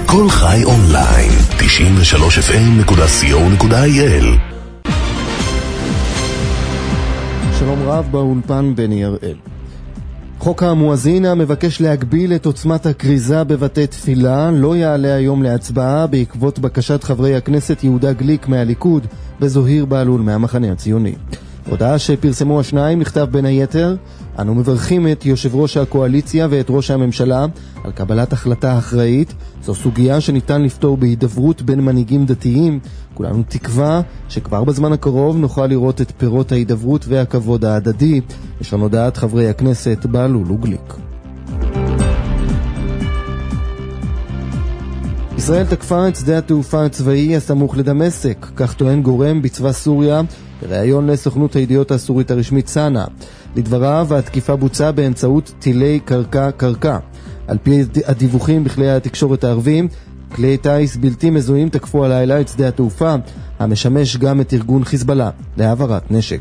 כל חי אונליין, 93fm.co.il. שלום רב, באולפן בני הראל. חוק המואזין המבקש להגביל את עוצמת הקריזה בבתי תפילה לא יעלה היום להצבעה בעקבות בקשת חברי הכנסת יהודה גליק מהליכוד וזוהיר בהלול מהמחנה הציוני. הודעה שפרסמו השניים נכתב בין היתר: אנו מברכים את יושב ראש הקואליציה ואת ראש הממשלה על קבלת החלטה אחראית. זו סוגיה שניתן לפתור בהידברות בין מנהיגים דתיים. כולנו תקווה שכבר בזמן הקרוב נוכל לראות את פירות ההידברות והכבוד ההדדי. לשון הודעת חברי הכנסת בהלול וגליק. ישראל תקפה את שדה התעופה הצבאי הסמוך לדמשק, כך טוען גורם בצבא סוריה בראיון לסוכנות הידיעות הסורית הרשמית סאנה. לדבריו, התקיפה בוצעה באמצעות טילי קרקע. על פי הדיווחים בכלי התקשורת הערבים, כלי טייס בלתי מזוהים תקפו הלילה את שדה התעופה, המשמש גם את ארגון חיזבאללה להעברת נשק.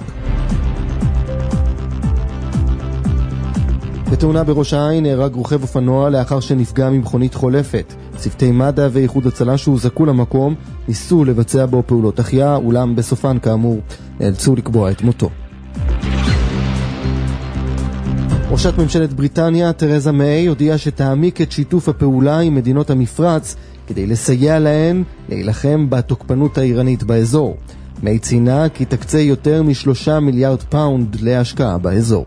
בתאונה בראש העין נהרג רוכב אופנוע לאחר שנפגע ממכונית חולפת. צוותי מד"א ואיחוד הצלה שהוזעקו למקום ניסו לבצע בו פעולות החייאה, אולם בסופן כאמור נאלצו לקבוע את מותו. ראשת ממשלת בריטניה תרזה מיי הודיעה שתעמיק את שיתוף הפעולה עם מדינות המפרץ כדי לסייע להן להילחם בתוקפנות האיראנית באזור. מיי ציינה כי תקצה יותר מ3 מיליארד פאונד להשקעה באזור.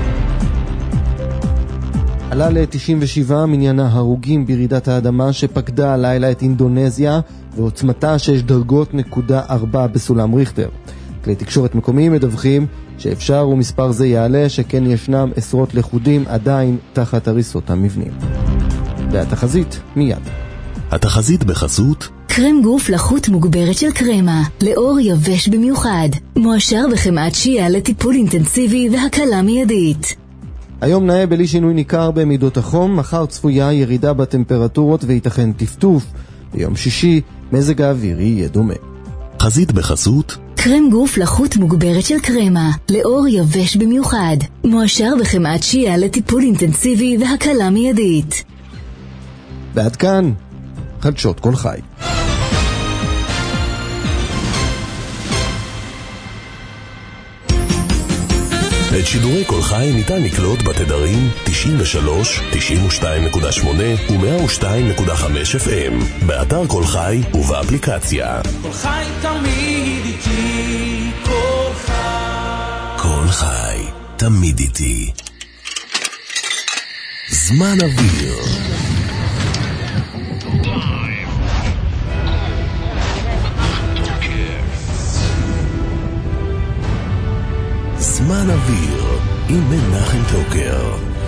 עלה ל-97 מניין ההרוגים ברעידת האדמה שפקדה הלילה את אינדונזיה ועוצמתה 6.4 בסולם ריכטר. כלי תקשורת מקומיים מדווחים שאפשר ומספר זה יעלה, שכן ישנם עשרות לכודים עדיין תחת הריסות המבנים. והתחזית מיד. התחזית בחסות קרם גוף לחות מוגברת של קרמה, לאור יבש במיוחד, מועשר בחמאת שיעה לטיפול אינטנסיבי והקלה מיידית. היום נאה בלי שינוי ניכר במידות החום, מחר צפויה ירידה בטמפרטורות וייתכן טפטוף. ביום שישי מזג האוויר יהיה דומה. חזית בחסות קרם גוף לחות מוגברת של קרמה, לאור יבש במיוחד, מועשר בחמאת שיעה לטיפול אינטנסיבי והקלה מיידית. ועד כאן חדשות כל חי. את שידורי כל חי ניתן לקלוט בתדרים 93, 92.8 ו-102.5 FM, באתר כל חי ובאפליקציה. כל חי תמיד איתי, כל חי. כל חי תמיד איתי. זמן אוויר. זמן אוויר עם מנחם טוקר.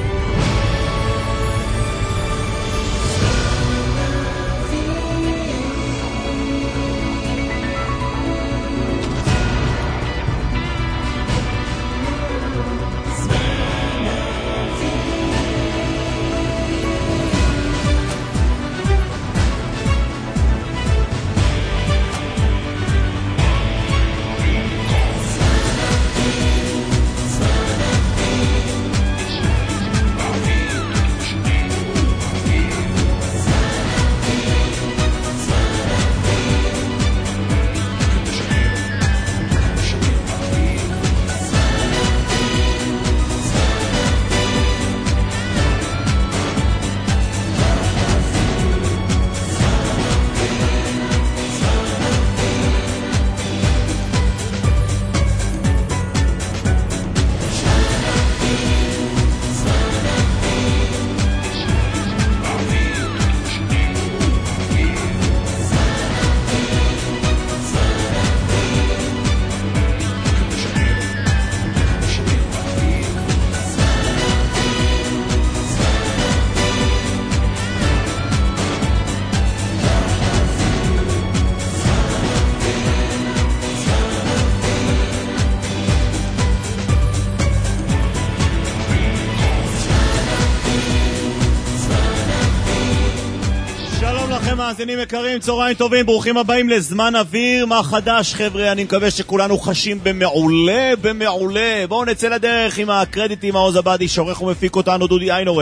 מאזינים יקרים, צהריים טובים, ברוכים הבאים לזמן אוויר. מה חדש חבר'ה? אני מקווה שכולנו חשים במעולה. בואו נצא לדרך עם הקרדיטים. העוז הבאדי שעורך ומפיק אותנו דודי איינורן,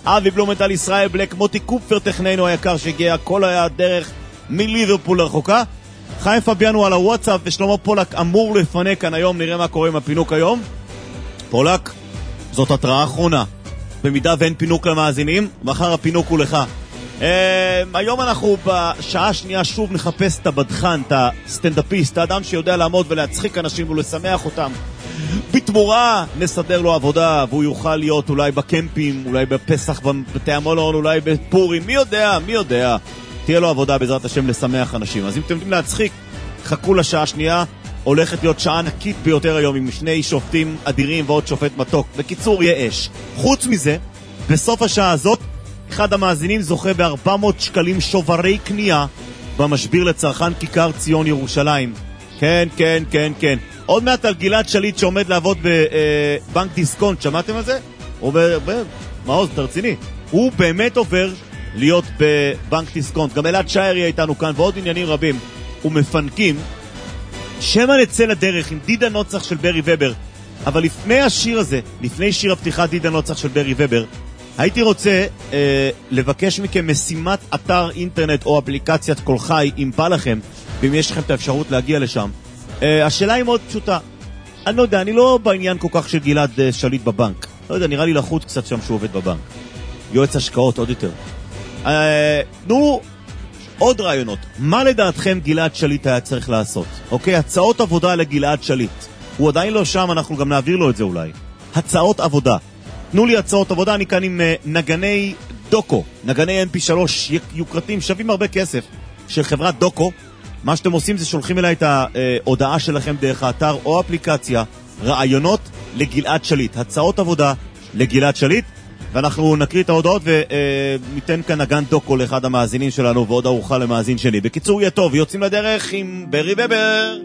אבי בלומנטל, ישראל בלק, מוטי קופפר טכננו היקר שהגיע כל הדרך מליברפול לרחוקה, חיים פביאנו על הוואטסאפ, ושלמה פולק אמור לפנק כאן היום. נראה מה קורה עם הפינוק היום. פולק, זאת התראה האחרונה, במידה ואין פינוק למאזינים, מחר הפינוק הוא לך. היום אנחנו בשעה השנייה שוב נחפש את הבדחן, את הסטנדאפיסט, האדם שיודע לעמוד ולהצחיק אנשים ולשמח אותם. בתמורה נסדר לו עבודה, והוא יוכל להיות אולי בקמפים, אולי בפסח בבתי המלון, אולי בפורים, מי יודע, תהיה לו עבודה בעזרת השם לשמח אנשים. אז אם אתם יודעים להצחיק, חכו לשעה השנייה, הולכת להיות שעה ענקית ביותר היום עם שני שופטים אדירים ועוד שופט מתוק. בקיצור, יהיה אש. חוץ מזה, בסוף השעה הזאת, אחד המאזינים זוכה ב-400 שקלים שוברי קנייה במשביר לצרכן כיכר ציון ירושלים. כן. עוד מעט על גלעד שליט שעומד לעבוד בבנק דיסקונט, שמעתם על זה? מעוז, תרציני. הוא באמת עובר להיות בבנק דיסקונט. גם אלעד שער יהיה איתנו כאן ועוד עניינים רבים ומפנקים. שמה נצא לדרך עם דידה נוצח של ברי ובר. אבל לפני השיר הזה, לפני שיר הפתיחה דידה נוצח של ברי ובר, הייתי רוצה לבקש מכם משימת אתר אינטרנט או אפליקציית קול חי, אם בא לכם, ואם יש לכם את האפשרות להגיע לשם. השאלה היא מאוד פשוטה. אני לא יודע, אני לא בעניין כל כך של גלעד שליט בבנק. לא יודע, נראה לי לחוץ קצת שם שהוא עובד בבנק. יועץ השקעות עוד יותר. נו, עוד רעיונות. מה לדעתכם גלעד שליט היה צריך לעשות? אוקיי, הצעות עבודה לגלעד שליט. הוא עדיין לא שם, אנחנו גם נעביר לו את זה אולי. הצעות עבודה. תנו לי הצעות עבודה, אני כאן עם נגני דוקו, נגני MP3 יוקרתים, שווים הרבה כסף, של חברת דוקו. מה שאתם עושים זה שולחים אליי את ההודעה שלכם דרך האתר או אפליקציה, רעיונות לגלעד שליט, הצעות עבודה לגלעד שליט, ואנחנו נקריא את ההודעות וניתן כאן נגן דוקו לאחד המאזינים שלנו ועוד ארוחה למאזין שלי. בקיצור, יהיה טוב, יוצאים לדרך עם ברי ובר.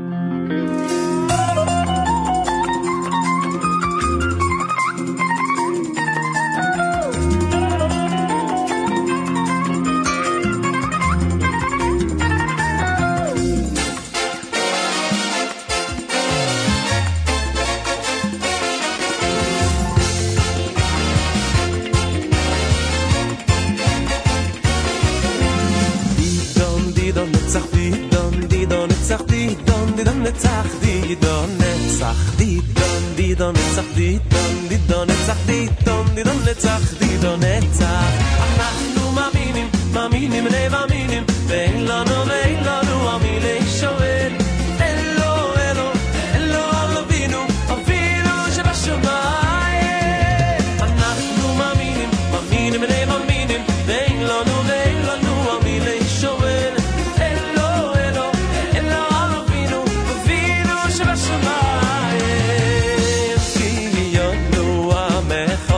אנחנו מאמינים נאמינים ואין לנו עמי לשואל אלו על אבינו שבשמיים. אנחנו מאמינים נאמינים ואין לנו עמי לשואל אלו על אבינו שבשמיים. כי יונו עמך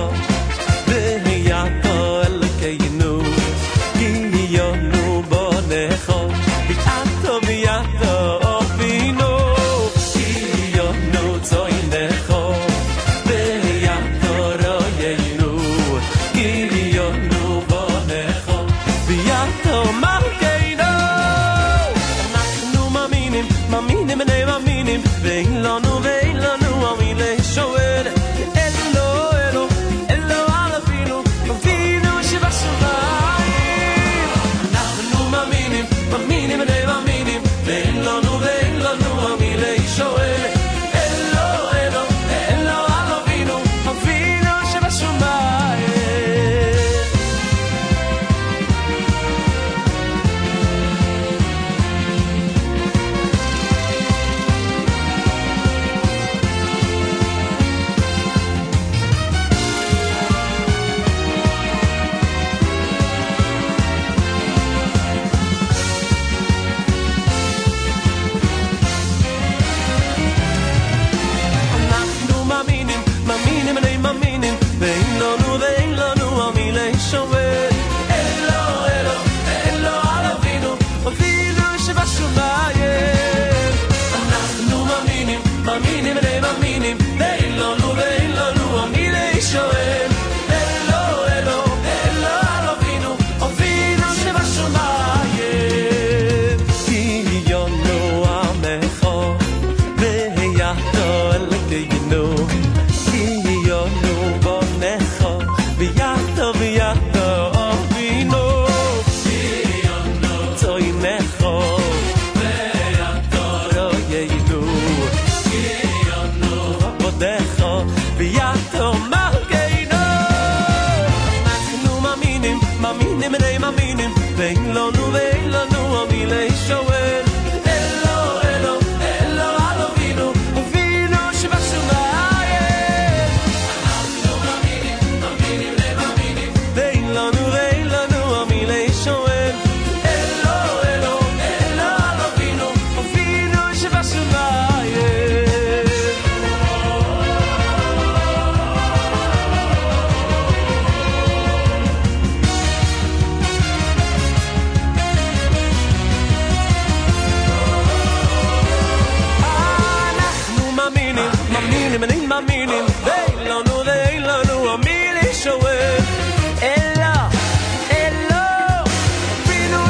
ויעקב אלוקינו, כי יונו בונך ביעתו אבינו, כי יונו צוינך ויעתו רואינו, כי יונו בונך ביעתו מלכנו. אנחנו מאמינים נאמינים ואין לנו עמי לשואל אלו על אבינו שבשמיים. אנחנו מאמינים נאמינים ואין לנו עמי לשואל אלו על אבינו שבשמיים.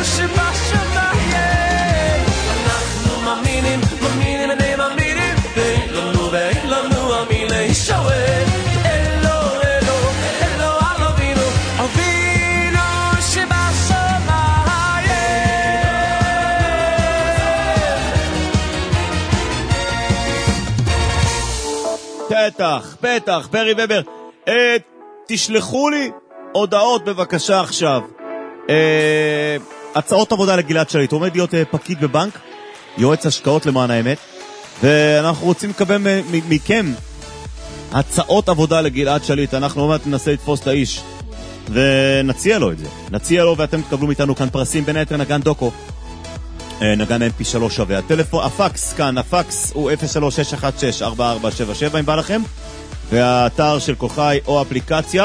שבשמיים. אנחנו מאמינים, מאמינים בני מאמינים, ואין לנו המי להישואל. אלו, אלו, אלו על אבינו, אבינו שבשמיים. בטח, ברי ובר. תשלחו לי הודעות בבקשה עכשיו. הצעות עבודה לגלעד שליט. הוא עומד להיות פקיד בבנק, יועץ השקעות למען האמת, ואנחנו רוצים לקבל מכם הצעות עבודה לגלעד שליט. אנחנו באמת ננסה לתפוס את האיש ונציע לו את זה. נציע לו ואתם תקבלו מאיתנו כאן פרסים, בין היתר נגן דוקו, נגן MP3 שווה. הטלפון, הפקס כאן, הפקס הוא 03-616-4477 אם בא לכם, והאתר של כל חי או אפליקציה.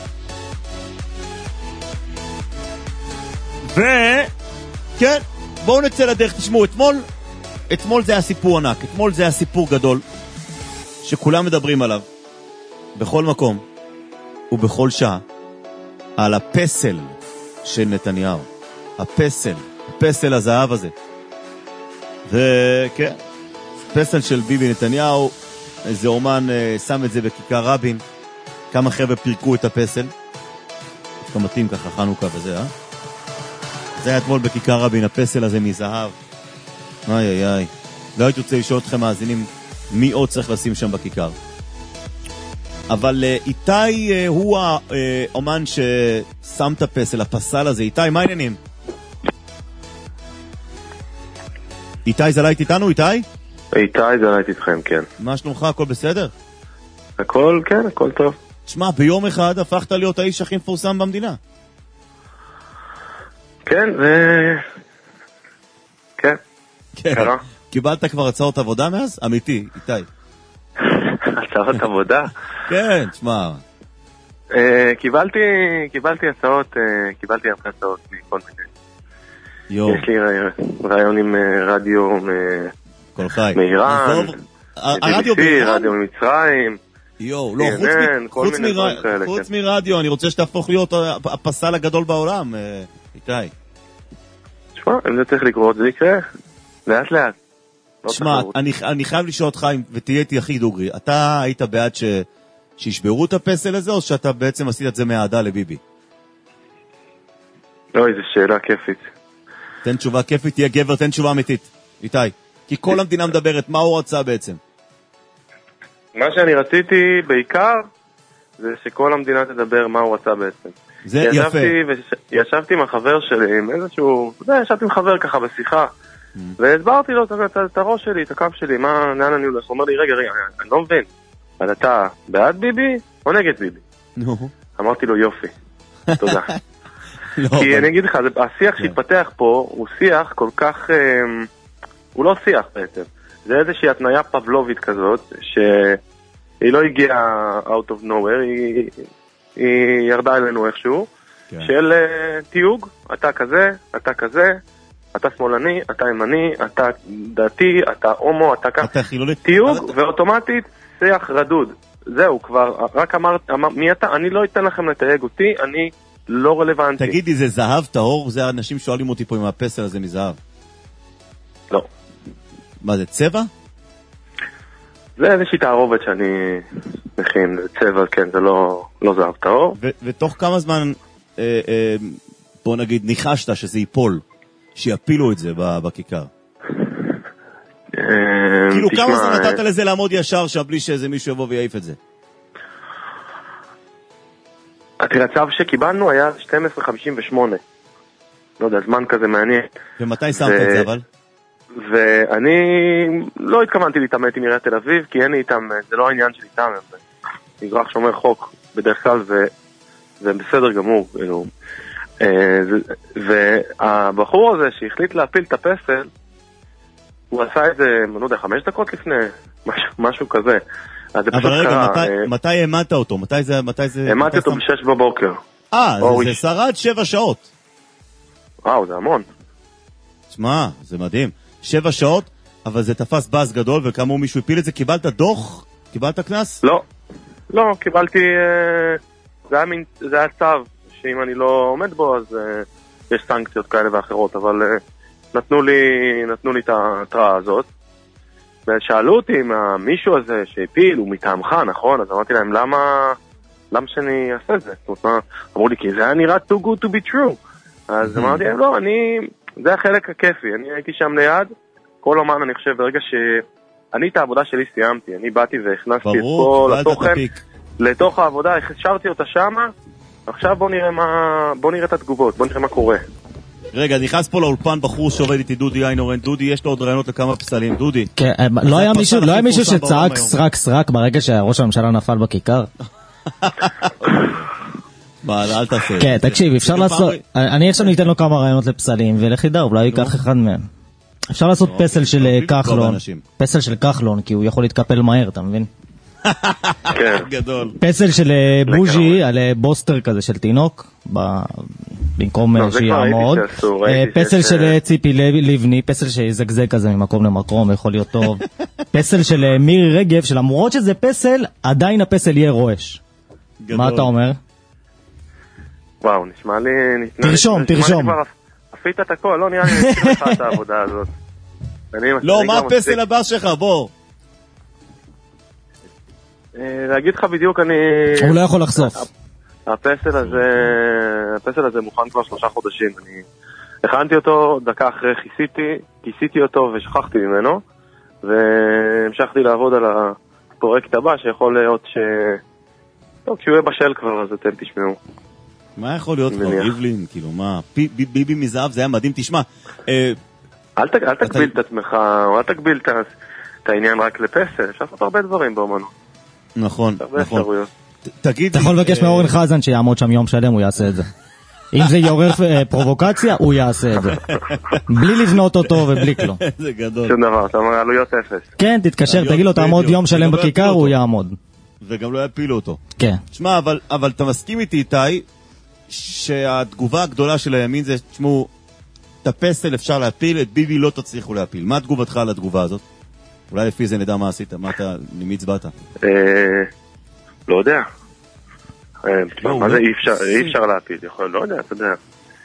וכן, בואו נצא לדרך. תשמעו, אתמול זה היה סיפור ענק, אתמול זה היה סיפור גדול שכולם מדברים עליו בכל מקום ובכל שעה, על הפסל של נתניהו, הפסל הזהב הזה. וכן, פסל של ביבי נתניהו, איזה אומן שם את זה בכיכר רבין, כמה חבר'ה פירקו את הפסל, מתאים ככה חנוכה וזה, זה היה אתמול בכיכר רבין, הפסל הזה מזהב. איי. לא הייתי רוצה לשאול אתכם מאזינים מי עוד צריך לשים שם בכיכר. אבל איתי הוא האומן ששם את הפסל, הפסל הזה. איתי, מה העניינים? איתי זלית איתנו, איתי? איתי זלית איתכם, כן. מה שלומך, הכל בסדר? הכל, כן, הכל טוב. תשמע, ביום אחד הפכת להיות האיש הכי מפורסם במדינה. כן, כן. קרה. קיבלת כבר הצעות עבודה מאז? אמיתי, איתי. הצעות עבודה? כן, תשמע. קיבלתי הצעות, קיבלתי הרבה הצעות מכל מיני. יש לי רעיון עם רדיו כל חי. מאיראן, הרדיו באיראן, רדיו ממצרים. יואו, לא, חוץ מרדיו, אני רוצה שתהפוך להיות הפסל הגדול בעולם, איתי. תשמע, אם זה צריך לקרות, זה יקרה. לאט לאט. תשמע, אני חייב לשאול אותך, ותהיה איתי הכי דוגרי, אתה היית בעד שישברו את הפסל הזה, או שאתה בעצם עשית את זה מהעדה לביבי? לא, איזו שאלה כיפית. תן תשובה כיפית, תהיה גבר, תן תשובה אמיתית, איתי. כי כל המדינה מדברת, מה הוא רצה בעצם? מה שאני רציתי בעיקר, זה שכל המדינה תדבר מה הוא רצה בעצם. זה יפה. ישבתי עם החבר שלי, עם איזשהו, ישבתי עם חבר ככה בשיחה, והסברתי לו את הראש שלי, את הקו שלי, לאן אני הולך. הוא אומר לי, רגע, אני לא מבין, אז אתה בעד ביבי או נגד ביבי? אמרתי לו, יופי, תודה. כי אני אגיד לך, השיח שהתפתח פה הוא שיח כל כך, הוא לא שיח בעצם, זה איזושהי התניה פבלובית כזאת, שהיא לא הגיעה out of nowhere, היא ירדה אלינו איכשהו, של תיוג, אתה כזה, אתה כזה, אתה שמאלני, אתה ימני, אתה דתי, אתה הומו, אתה כך, תיוג ואוטומטית שיח רדוד. זהו, כבר, רק אמרת, מי אתה? אני לא אתן לכם לתייג אותי, אני לא רלוונטי. תגידי, זה זהב טהור? זה האנשים שואלים אותי פה עם הפסל הזה מזהב. לא. מה זה, צבע? זה איזושהי תערובת שאני מכין, צבע, כן, זה לא זהב טהור. ותוך כמה זמן, בוא נגיד, ניחשת שזה ייפול, שיפילו את זה בכיכר? כאילו כמה זמן נתת לזה לעמוד ישר שם בלי שאיזה מישהו יבוא ויעיף את זה? התרצב שקיבלנו היה 12:58. לא יודע, זמן כזה מעניין. ומתי שמת את זה אבל? ואני לא התכוונתי להתאמת עם עיריית תל אביב, כי אין לי איתם, זה לא העניין שלי איתם, אזרח שומר חוק בדרך כלל, זה בסדר גמור. והבחור הזה שהחליט להפיל את הפסל, הוא עשה את זה, אני לא יודע, 5 דקות לפני, משהו כזה. אבל רגע, מתי העמדת אותו? העמדתי אותו ב6 בבוקר. זה שרד 7 שעות. וואו, זה המון. תשמע, זה מדהים. 7 שעות, אבל זה תפס באז גדול, וכאמור מישהו הפיל את זה. קיבלת דוח? קיבלת כנס? לא, קיבלתי, זה היה צו, שאם אני לא עומד בו, אז שיש סנקציות כאלה ואחרות, אבל נתנו לי את ההתראה הזאת. ושאלו אותי אם המישהו הזה שהפיל הוא מטעמך, נכון? אז אמרתי להם, למה שאני אעשה את זה? אמרו לי, כי זה היה נראה too good to be true. אז אמרתי להם, לא, זה החלק הכיפי, אני הייתי שם ליד, כל אומן אני חושב, ברגע שאני את העבודה שלי סיימתי, אני באתי והכנסתי את כל התוכן לתוך העבודה, השארתי אותה שמה, עכשיו בוא נראה את התגובות, בוא נראה מה קורה. רגע, נכנס פה לאולפן בחור שעובד איתי, דודי איינורן. דודי, יש לו עוד רעיונות לכמה פסלים. דודי. כן, לא היה מישהו שצעק סרק ברגע שראש הממשלה נפל בכיכר? אל תעשה. כן, תקשיב, אפשר לעשות... אני עכשיו ניתן לו כמה רעיונות לפסלים, ולחידה, אולי ייקח אחד מהם. אפשר לעשות פסל של כחלון. פסל של כחלון, כי הוא יכול להתקפל מהר, אתה מבין? גדול. פסל של בוז'י על בוסטר כזה של תינוק, במקום שיעמוד. פסל של ציפי לבני, פסל שיזגזג כזה ממקום למקום, יכול להיות טוב. פסל של מירי רגב, שלמרות שזה פסל, עדיין הפסל יהיה רועש. מה אתה אומר? וואו, נשמע לי... תרשום. עפית את הכל, לא נראה לי נשמע לך את העבודה הזאת. לא, מה הפסל הבא שלך? בוא. להגיד לך בדיוק, הוא לא יכול לחשוף. הפסל הזה מוכן כבר 3 חודשים. אני הכנתי אותו, דקה אחרי כיסיתי אותו ושכחתי ממנו, והמשכתי לעבוד על הפרויקט הבא, שיכול להיות טוב, כשהוא יהיה בשל כבר, אז אתם תשמעו. מה יכול להיות כבר, ריבלין? כאילו, מה? ביבי מזהב, זה היה מדהים, תשמע. אל תגביל את עצמך, או אל תגביל את העניין רק לפסל, אפשר לעשות הרבה דברים באומנות. נכון. תגיד, אתה יכול לבקש מאורן חזן שיעמוד שם יום שלם, הוא יעשה את זה. אם זה יעורר פרובוקציה, הוא יעשה את זה. בלי לבנות אותו ובלי כלום. זה גדול. שום דבר, אתה אומר, עלויות 0. כן, תתקשר, תגיד לו, תעמוד יום שלם בכיכר, הוא יעמוד. וגם לא יפילו אותו. כן. תשמע, אבל אתה מסכים איתי, איתי, שהתגובה הגדולה של הימין זה, תשמעו, את הפסל אפשר להפיל, את ביבי לא תצליחו להפיל. מה תגובתך על התגובה הזאת? אולי לפי זה נדע מה עשית, למי הצבעת? לא יודע. מה זה אי אפשר להפיל? לא יודע, אתה יודע.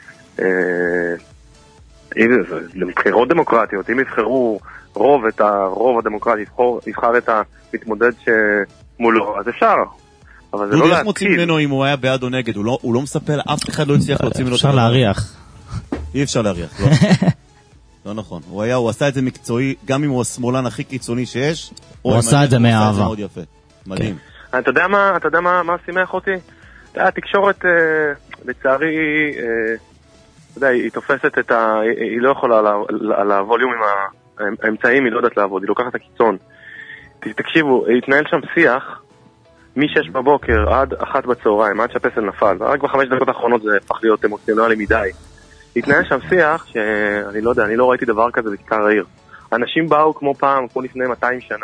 לבחירות דמוקרטיות, אם יבחרו את הרוב הדמוקרטי, יבחר את המתמודד שמולו, אז אפשר. אבל זה לא להפיל. איך להתקיל. מוצאים ממנו אם הוא היה בעד או נגד? הוא לא מספר, אף אחד לא הצליח להוציא ממנו. אפשר להריח. אי אפשר להריח, לא? לא נכון. הוא עשה את זה מקצועי, גם אם הוא השמאלן הכי קיצוני שיש. הוא עשה את זה מאהבה. מאוד יפה. מדהים. אתה יודע מה שימח אותי? התקשורת, לצערי, היא תופסת היא לא יכולה על הווליום עם האמצעים, היא לא יודעת לעבוד, היא לוקחת את הקיצון. תקשיבו, התנהל שם שיח מ-6 בבוקר עד 1 בצהריים, עד שהפסל נפל, ורק ב5 דקות האחרונות זה הפך להיות אמוציונלי מדי. התנהל שם שיח שאני לא יודע, אני לא ראיתי דבר כזה בכיכר העיר. אנשים באו כמו פעם, כמו לפני 200 שנה.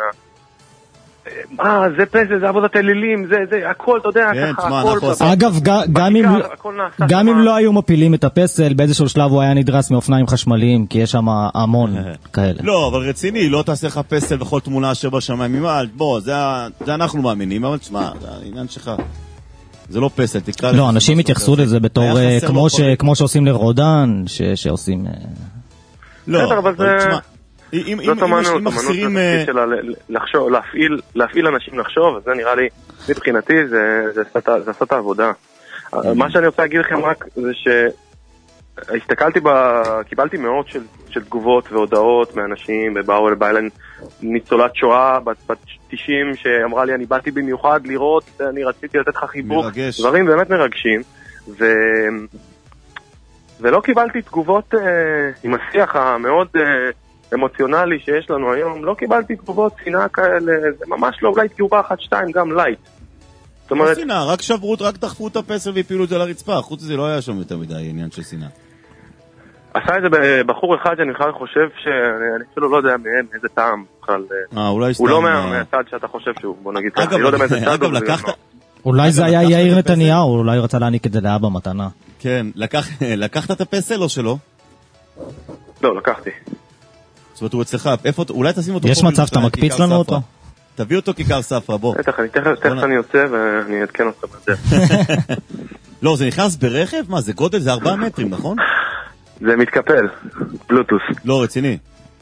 זה פסל, זה עבודת אלילים, זה הכל, אתה יודע, ככה, הכל. אגב, גם אם לא היו מפילים את הפסל, באיזשהו שלב הוא היה נדרס מאופניים חשמליים, כי יש שם המון כאלה. לא, אבל רציני, לא תעשה לך פסל וכל תמונה אשר בשמיים. בוא, זה אנחנו מאמינים, אבל תשמע, זה העניין שלך. זה לא פסל, תקרא... לא, אנשים התייחסו לזה בתור, כמו שעושים לרודן, שעושים... לא, אבל תשמע... זאת אמנות שלה להפעיל אנשים לחשוב, זה נראה לי, מבחינתי, זה עשת העבודה. מה שאני רוצה להגיד לכם רק, זה קיבלתי מאות של תגובות והודעות מאנשים, ובאו לביילה ניצולת שואה, בת 90, שאמרה לי, אני באתי במיוחד לראות, אני רציתי לתת לך חיבוק, דברים באמת מרגשים, ולא קיבלתי תגובות עם השיח המאוד... אמוציונלי שיש לנו היום, לא קיבלתי תגובות שנאה כאלה, זה ממש לא, אולי תגובה 1-2 גם לייט. זאת אומרת... שנאה, רק שברות, רק דחפו את הפסל והפילו את זה לרצפה, חוץ מזה לא היה שם יותר מדי עניין של שנאה. עשה את זה בחור אחד שאני בכלל חושב שאני אפילו לא יודע מאיזה טעם בכלל. אולי סתם... הוא לא מהצד שאתה חושב שהוא, בוא נגיד ככה, אני לא יודע מאיזה צד. אגב, לקחת... אולי זה היה יאיר נתניהו, אולי רצה להעניק את זה לאבא מתנה. כן, לקחת את הפסל או שלא? לא, לקחתי. זאת אומרת, הוא אצלך, אולי תשים אותו... יש מצב, אתה מקפיץ לנו אותו? תביא אותו כיכר ספרא, בוא. תכף אני יוצא ואני אעדכן אותך בזה. לא, זה נכנס ברכב? מה, זה גודל? זה 4 מטרים, נכון? זה מתקפל, בלוטוס. לא רציני.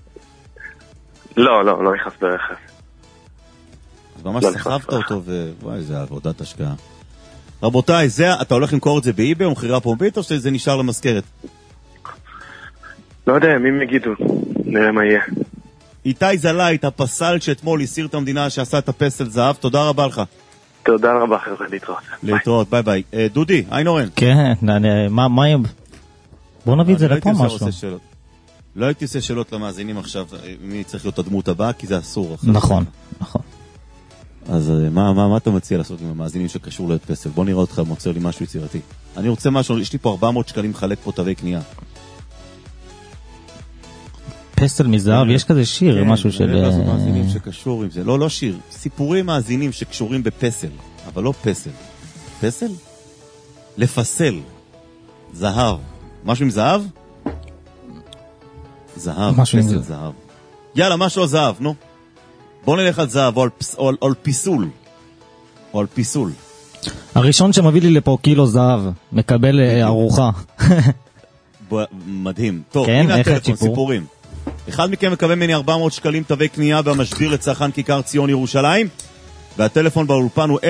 לא נכנס ברכב. אז ממש סחבת אותו, ווואי, זה עבודת השקעה. רבותיי, אתה הולך למכור את זה באיבי או מחירה פומבית, או שזה נשאר למזכרת? לא יודע, מי יגידו, נראה מה יהיה. איתי זלייט, הפסל שאתמול הסיר את המדינה שעשה את הפסל זהב, תודה רבה לך. תודה רבה, חבר'ה, להתראות, ביי ביי. דודי, היי נורן. כן, מה יהיה? בוא נביא את זה לפה משהו. לא הייתי עושה שאלות למאזינים עכשיו, מי צריך להיות הדמות הבאה, כי זה אסור. נכון. אז מה אתה מציע לעשות עם המאזינים שקשור לפסל? בוא נראה אותך, מוצא לי משהו יצירתי. אני רוצה משהו, יש לי פה 400 שקלים לחלק פה תווי קנייה. פסל מזהב, יש כזה שיר, משהו של... כן, מאזינים שקשור עם זה. לא שיר, סיפורים מאזינים שקשורים בפסל, אבל לא פסל. פסל? לפסל. זהב. משהו עם זהב? זהב, פסל זהב. יאללה, משהו על זהב, נו. בוא נלך על זהב, או על פיסול. או על פיסול. הראשון שמביא לי לפה קילו זהב, מקבל ארוחה. מדהים. טוב, הנה הטלפון, סיפורים. אחד מכם מקבל ממני 400 שקלים תווי קנייה במשביר לצרכן כיכר ציון ירושלים, והטלפון באולפן הוא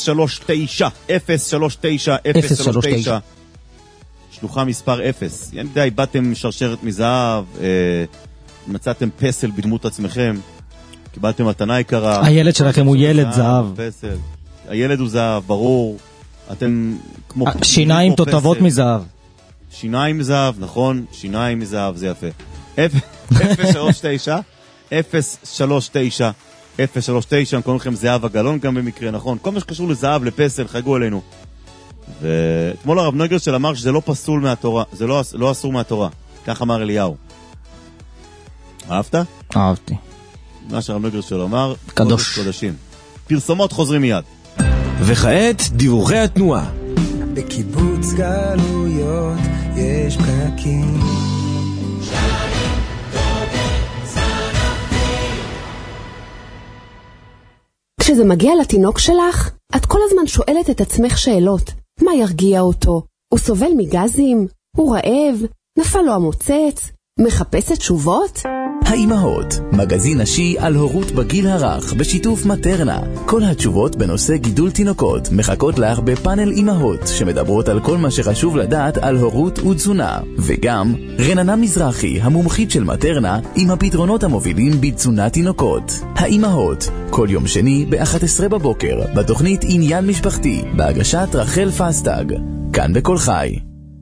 039 שלוחה מספר 0. אני יודע, איבדתם שרשרת מזהב, מצאתם פסל בדמות עצמכם, קיבלתם מתנה יקרה. הילד שלכם הוא ילד זהב. פסל. הילד הוא זהב, ברור. אתם כמו... שיניים תותבות מזהב. שיניים מזהב, נכון? שיניים מזהב, זה יפה. 039, אני קוראים לכם זהב הגלון גם במקרה, נכון? כל מה שקשור לזהב, לפסל, חגו אלינו. ואתמול הרב נגרשל אמר שזה לא פסול מהתורה, זה לא אסור מהתורה. כך אמר אליהו. אהבת? אהבתי. מה שהרב נגרשל אמר, קדוש קודשים. פרסומות חוזרים מיד. וכעת דיווחי התנועה. בקיבוץ גלויות יש פקקים. כשזה מגיע לתינוק שלך, את כל הזמן שואלת את עצמך שאלות. מה ירגיע אותו? הוא סובל מגזים? הוא רעב? נפל לו המוצץ? מחפשת תשובות? האימהות, מגזין נשי על הורות בגיל הרך בשיתוף מטרנה. כל התשובות בנושא גידול תינוקות מחכות לך בפאנל אימהות שמדברות על כל מה שחשוב לדעת על הורות ותזונה. וגם רננה מזרחי, המומחית של מטרנה, עם הפתרונות המובילים בתזונת תינוקות. האימהות, כל יום שני ב-11 בבוקר, בתוכנית עניין משפחתי, בהגשת רחל פסטג. כאן בכל חי.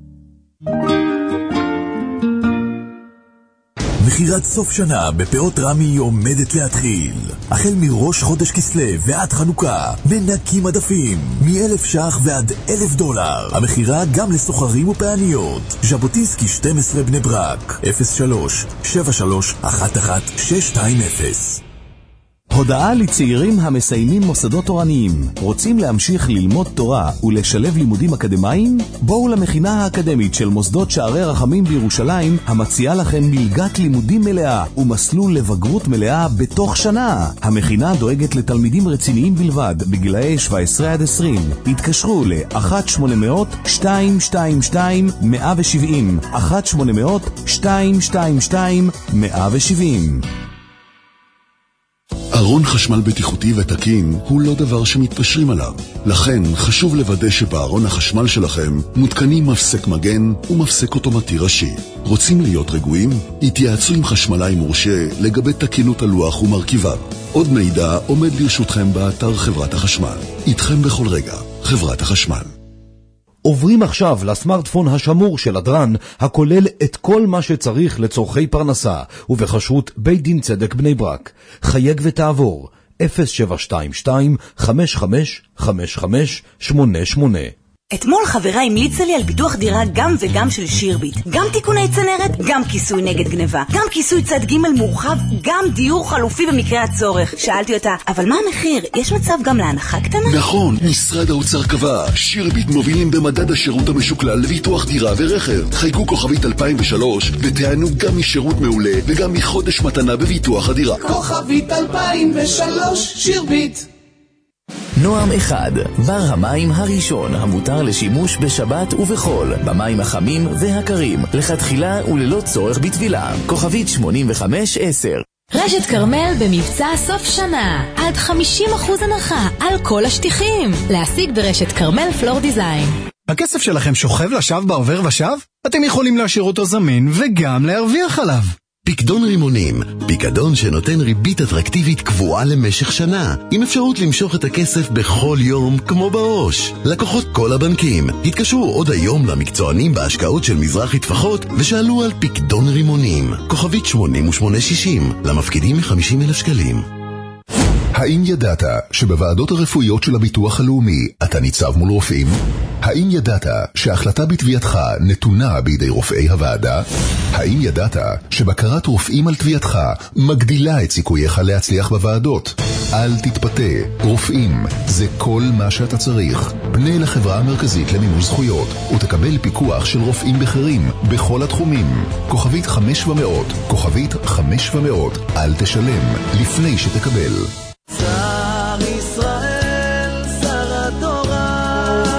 מחירת סוף שנה בפאות רמי עומדת להתחיל. החל מראש חודש כסלו ועד חנוכה, מנקים מדפים מ1,000 ש"ח ועד $1,000. המחירה גם לסוחרים ופעניות. ז'בוטינסקי 12 בני ברק, 03-7311-620. הודעה לצעירים המסיימים מוסדות תורניים. רוצים להמשיך ללמוד תורה ולשלב לימודים אקדמיים? בואו למכינה האקדמית של מוסדות שערי רחמים בירושלים, המציעה לכם מלגת לימודים מלאה ומסלול לבגרות מלאה בתוך שנה. המכינה דואגת לתלמידים רציניים בלבד בגילאי 17 עד 20. התקשרו ל-1-800-222-170 1-800-222-170. ארון חשמל בטיחותי ותקין הוא לא דבר שמתפשרים עליו. לכן חשוב לוודא שבארון החשמל שלכם מותקנים מפסק מגן ומפסק אוטומטי ראשי. רוצים להיות רגועים? התייעצו עם חשמלאי מורשה לגבי תקינות הלוח ומרכיביו. עוד מידע עומד לרשותכם באתר חברת החשמל. איתכם בכל רגע, חברת החשמל. עוברים עכשיו לסמארטפון השמור של הדרן, הכולל את כל מה שצריך לצורכי פרנסה, ובחשרות בית דין צדק בני ברק. חייג ותעבור, 0722-555588. אתמול חברה המליצה לי על ביטוח דירה גם וגם של שירביט. גם תיקוני צנרת, גם כיסוי נגד גניבה, גם כיסוי צד ג' מורחב, גם דיור חלופי במקרה הצורך. שאלתי אותה, אבל מה המחיר? יש מצב גם להנחה קטנה? נכון, משרד האוצר קבע. שירביט מובילים במדד השירות המשוקלל לביטוח דירה ורכב. חייגו כוכבית 2003 ותענו גם משירות מעולה וגם מחודש מתנה בביטוח הדירה. כוכבית 2003 שירביט. נועם 1, בר המים הראשון המותר לשימוש בשבת ובחול, במים החמים והקרים, לכתחילה וללא צורך בטבילה. כוכבית 8510. רשת קרמל במבצע סוף שנה, עד 50% הנחה על כל השטיחים. להשיג ברשת קרמל פלור דיזיין. הכסף שלכם שוכב לשב בעובר ושב? אתם יכולים להשאיר אותו זמין וגם להרוויח עליו. פיקדון רימונים, פיקדון שנותן ריבית אטרקטיבית קבועה למשך שנה, עם אפשרות למשוך את הכסף בכל יום כמו בראש. לקוחות כל הבנקים התקשרו עוד היום למקצוענים בהשקעות של מזרחי טפחות ושאלו על פיקדון רימונים. כוכבית 8860, למפקידים מ-50,000 שקלים. האם ידעת שבוועדות הרפואיות של הביטוח הלאומי אתה ניצב מול רופאים? האם ידעת שההחלטה בתביעתך נתונה בידי רופאי הוועדה? האם ידעת שבקרת רופאים על תביעתך מגדילה את סיכוייך להצליח בוועדות? אל תתפתה, רופאים זה כל מה שאתה צריך. פנה לחברה המרכזית למימוש זכויות ותקבל פיקוח של רופאים בכירים בכל התחומים. כוכבית 500, כוכבית 500, אל תשלם לפני שתקבל. שר ישראל, שר התורה.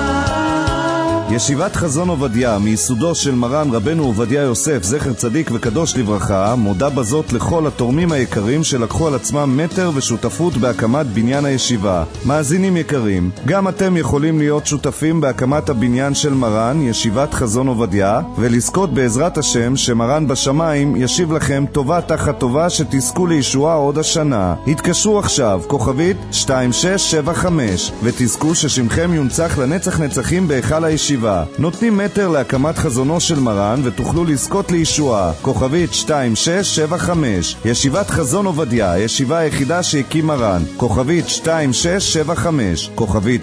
ישיבת חזון עובדיה, מיסודו של מרן רבנו עובדיה יוסף, זכר צדיק וקדוש לברכה, מודה בזאת לכל התורמים היקרים שלקחו על עצמם מטר ושותפות בהקמת בניין הישיבה. מאזינים יקרים, גם אתם יכולים להיות שותפים בהקמת הבניין של מרן, ישיבת חזון עובדיה, ולזכות בעזרת השם שמרן בשמיים ישיב לכם טובה תחת טובה שתזכו לישועה עוד השנה. התקשרו עכשיו, כוכבית 2675, ותזכו ששמכם יונצח לנצח נצחים בהיכל הישיבה. נותנים מטר להקמת חזונו של מרן ותוכלו לזכות לישועה. כוכבית 2675, ישיבת חזון עובדיה, הישיבה היחידה שהקים מרן. כוכבית 2675, כוכבית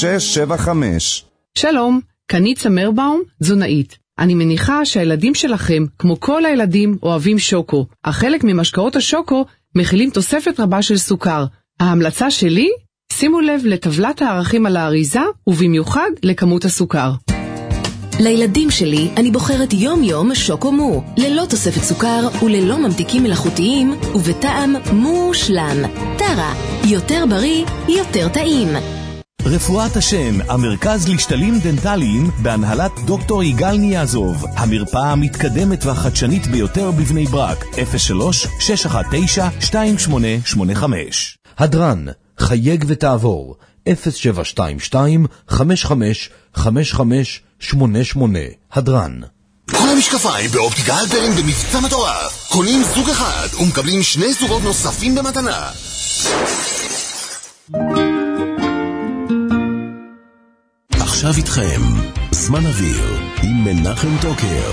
2675. שלום, קנית סמרבאום, תזונאית. אני מניחה שהילדים שלכם, כמו כל הילדים, אוהבים שוקו. אך חלק ממשקאות השוקו מכילים תוספת רבה של סוכר. ההמלצה שלי? שימו לב לטבלת הערכים על האריזה, ובמיוחד לכמות הסוכר. לילדים שלי אני בוחרת יום יום שוקו מו, ללא תוספת סוכר וללא ממתיקים מלאכותיים, ובטעם מושלם. טרה, יותר בריא, יותר טעים. רפואת השן, המרכז לשתלים דנטליים בהנהלת דוקטור יגאל ניאזוב, המרפאה המתקדמת והחדשנית ביותר בבני ברק, 03-619-2885. הדרן, חייג ותעבור, 0722-55-5588, הדרן. כל המשקפיים באופטיקה הלפרין במבצע מטורף. קונים זוג אחד ומקבלים 2 זוגות נוספים במתנה. עכשיו איתכם, זמן אוויר עם מנחם טוקר.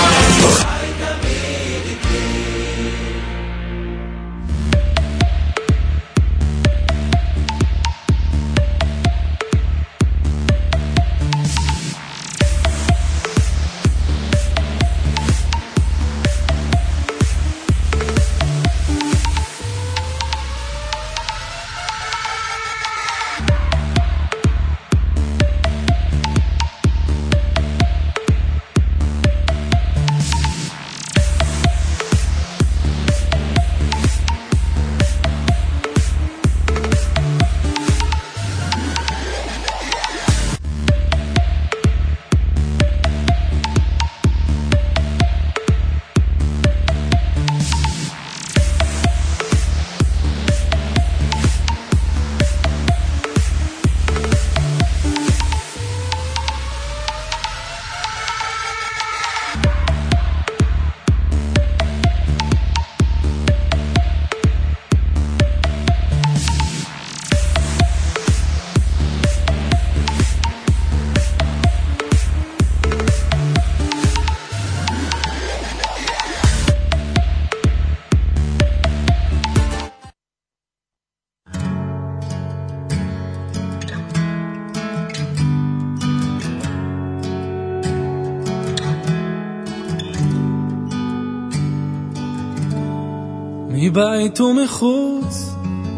מבית ומחוץ,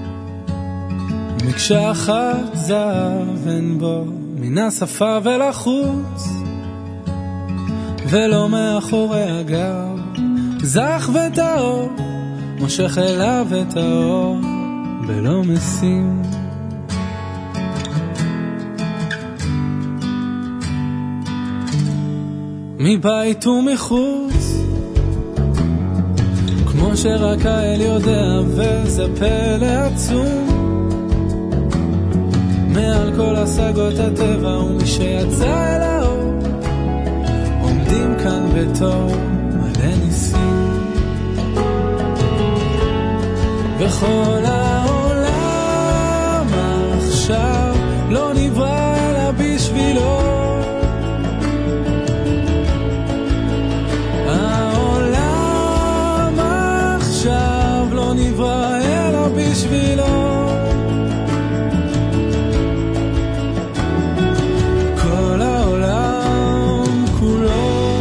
מקשה אחת זהב אין בו, מן השפה ולחוץ, ולא מאחורי הגב, זך וטהור, מושך אליו את האור, בלא משים. מבית ומחוץ, כמו שרק האל יודע, וזה פלא עצום. מעל כל השגות הטבע ומי שיצא אל האור, עומדים כאן בתור מלא ניסים. וכל העולם עכשיו לא נברא אלא בשבילו. העולם עכשיו לא נברא אלא בשבילו. כל העולם כולו,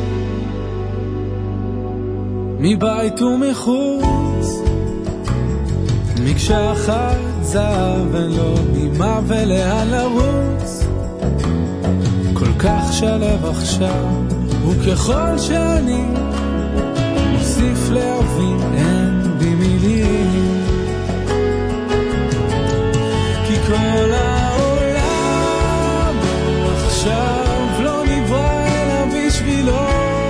מבית ומחוץ, מקשה אחת זהב, אין לו ממה ולאן לרוץ. כל כך שלב עכשיו, וככל שאני מוסיף להבין, אין בי מילים. כי כל העולם עכשיו לא נברא אלא בשבילו.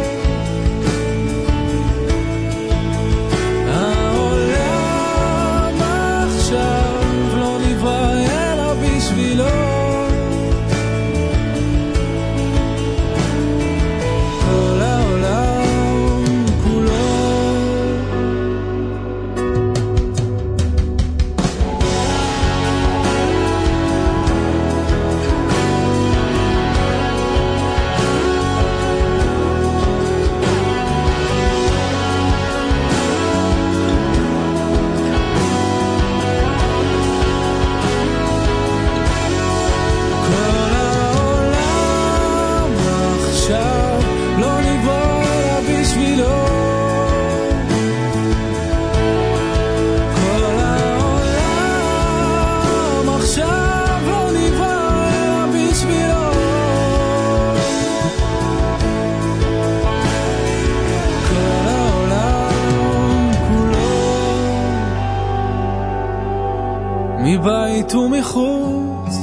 מבית ומחוץ,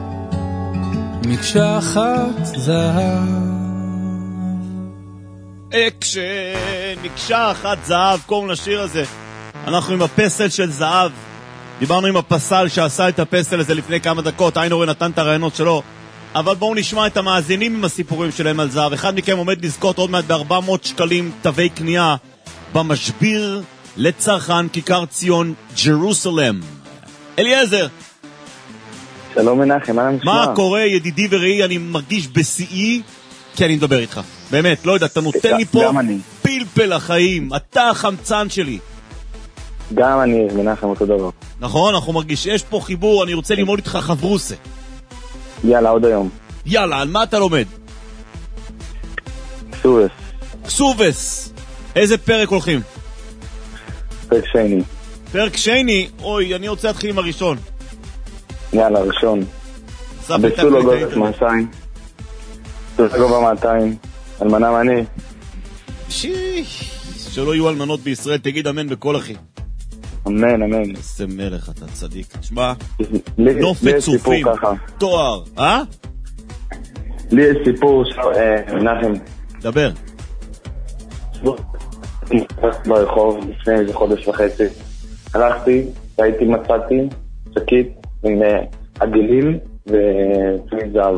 מקשה אחת זהב. אקשן, מקשה אחת זהב, קוראים לשיר הזה. אנחנו עם הפסל של זהב. דיברנו עם הפסל שעשה את הפסל הזה לפני כמה דקות. איינורן נתן את הרעיונות שלו. אבל בואו נשמע את המאזינים עם הסיפורים שלהם על זהב. אחד מכם עומד לזכות עוד מעט ב-400 שקלים תווי קנייה במשביר לצרכן כיכר ציון ג'רוסלם. אליעזר, שלום מנחם, מה נשמע? מה קורה ידידי וראי? אני מרגיש בשיאי כי אני מדבר איתך. באמת, לא יודע, אתה נותן לי פה פלפל החיים. אתה החמצן שלי. גם אני, מנחם, אותו דבר. נכון, אנחנו מרגיש, יש פה חיבור, אני רוצה ללמוד איתך חברוסה. יאללה, עוד היום. יאללה, על מה אתה לומד? קסובס. קסובס. איזה פרק הולכים? פרק שני. פרק שני? אוי, אני רוצה להתחיל עם הראשון. יאללה, ראשון. בסולו גודס מעשיים. סולו גובה 200. אלמנה מני. שלא יהיו אלמנות בישראל, תגיד אמן בכל אחי. אמן, אמן. איזה מלך אתה צדיק. תשמע, נופת צופים, תואר. לי יש סיפור, מנחם. דבר. ברחוב לפני איזה חודש וחצי. הלכתי, הייתי מצאתי שקית עם עגלים וצמיד זהב.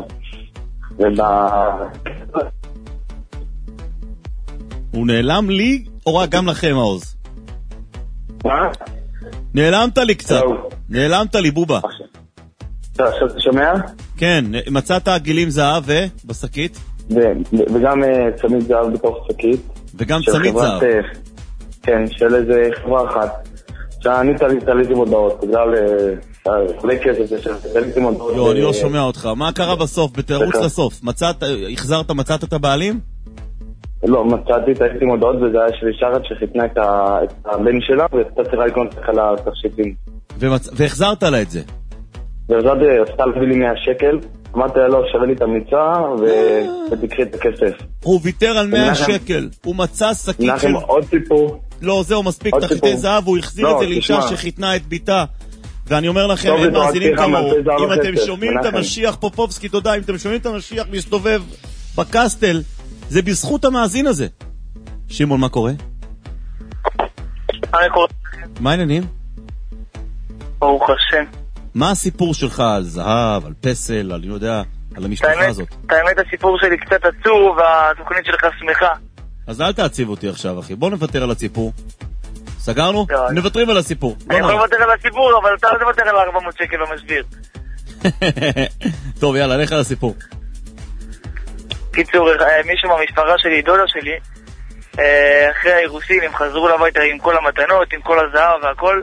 הוא נעלם לי או רק גם לכם העוז? מה? נעלמת לי קצת. נעלמת לי בובה. עכשיו אתה שומע? כן, מצאת עגלים זהב ובשקית? וגם צמיד זהב בתוך שקית. וגם צמיד זהב? כן, של איזה חברה אחת. שאני תליתי מודעות, בגלל חולי כסף, תליתי מודעות. לא, אני לא שומע אותך. מה קרה בסוף? בתירוץ לסוף. מצאת את הבעלים? לא, מצאתי, תליתי מודעות, וזה היה שלי שרת שחיתנה את הבן שלה, וקצת צריכה לקנות לך לתכשיטים. והחזרת לה את זה? והחזרתי, עשתה להביא לי 100 שקל, אמרתי לה לא, שווה לי את המיצה, ותקחי את הכסף. הוא ויתר על 100 שקל, הוא מצא שקית של... עוד סיפור. לא, זהו, מספיק, תחיתי זהב, הוא החזיר את זה לאישה שחיתנה את ביתה. ואני אומר לכם, אין מאזינים כמוהו, אם אתם שומעים את המשיח פופובסקי, תודה, אם אתם שומעים את המשיח מסתובב בקסטל, זה בזכות המאזין הזה. שמעון, מה קורה? מה העניינים? ברוך השם. מה הסיפור שלך על זהב, על פסל, על, אני יודע, על המשפחה הזאת? האמת, הסיפור שלי קצת עצוב, והתוכנית שלך שמחה. אז אל תעציב אותי עכשיו, אחי. בוא נוותר על הסיפור. סגרנו? נוותרים על הסיפור. אני יכול לוותר על הסיפור, אבל אתה לא תוותר על 400 שקל במשביר. טוב, יאללה, לך על הסיפור. קיצור, מישהו מהמשפחה שלי, דודה שלי, אחרי האירוסין הם חזרו לביתה עם כל המתנות, עם כל הזהב והכל,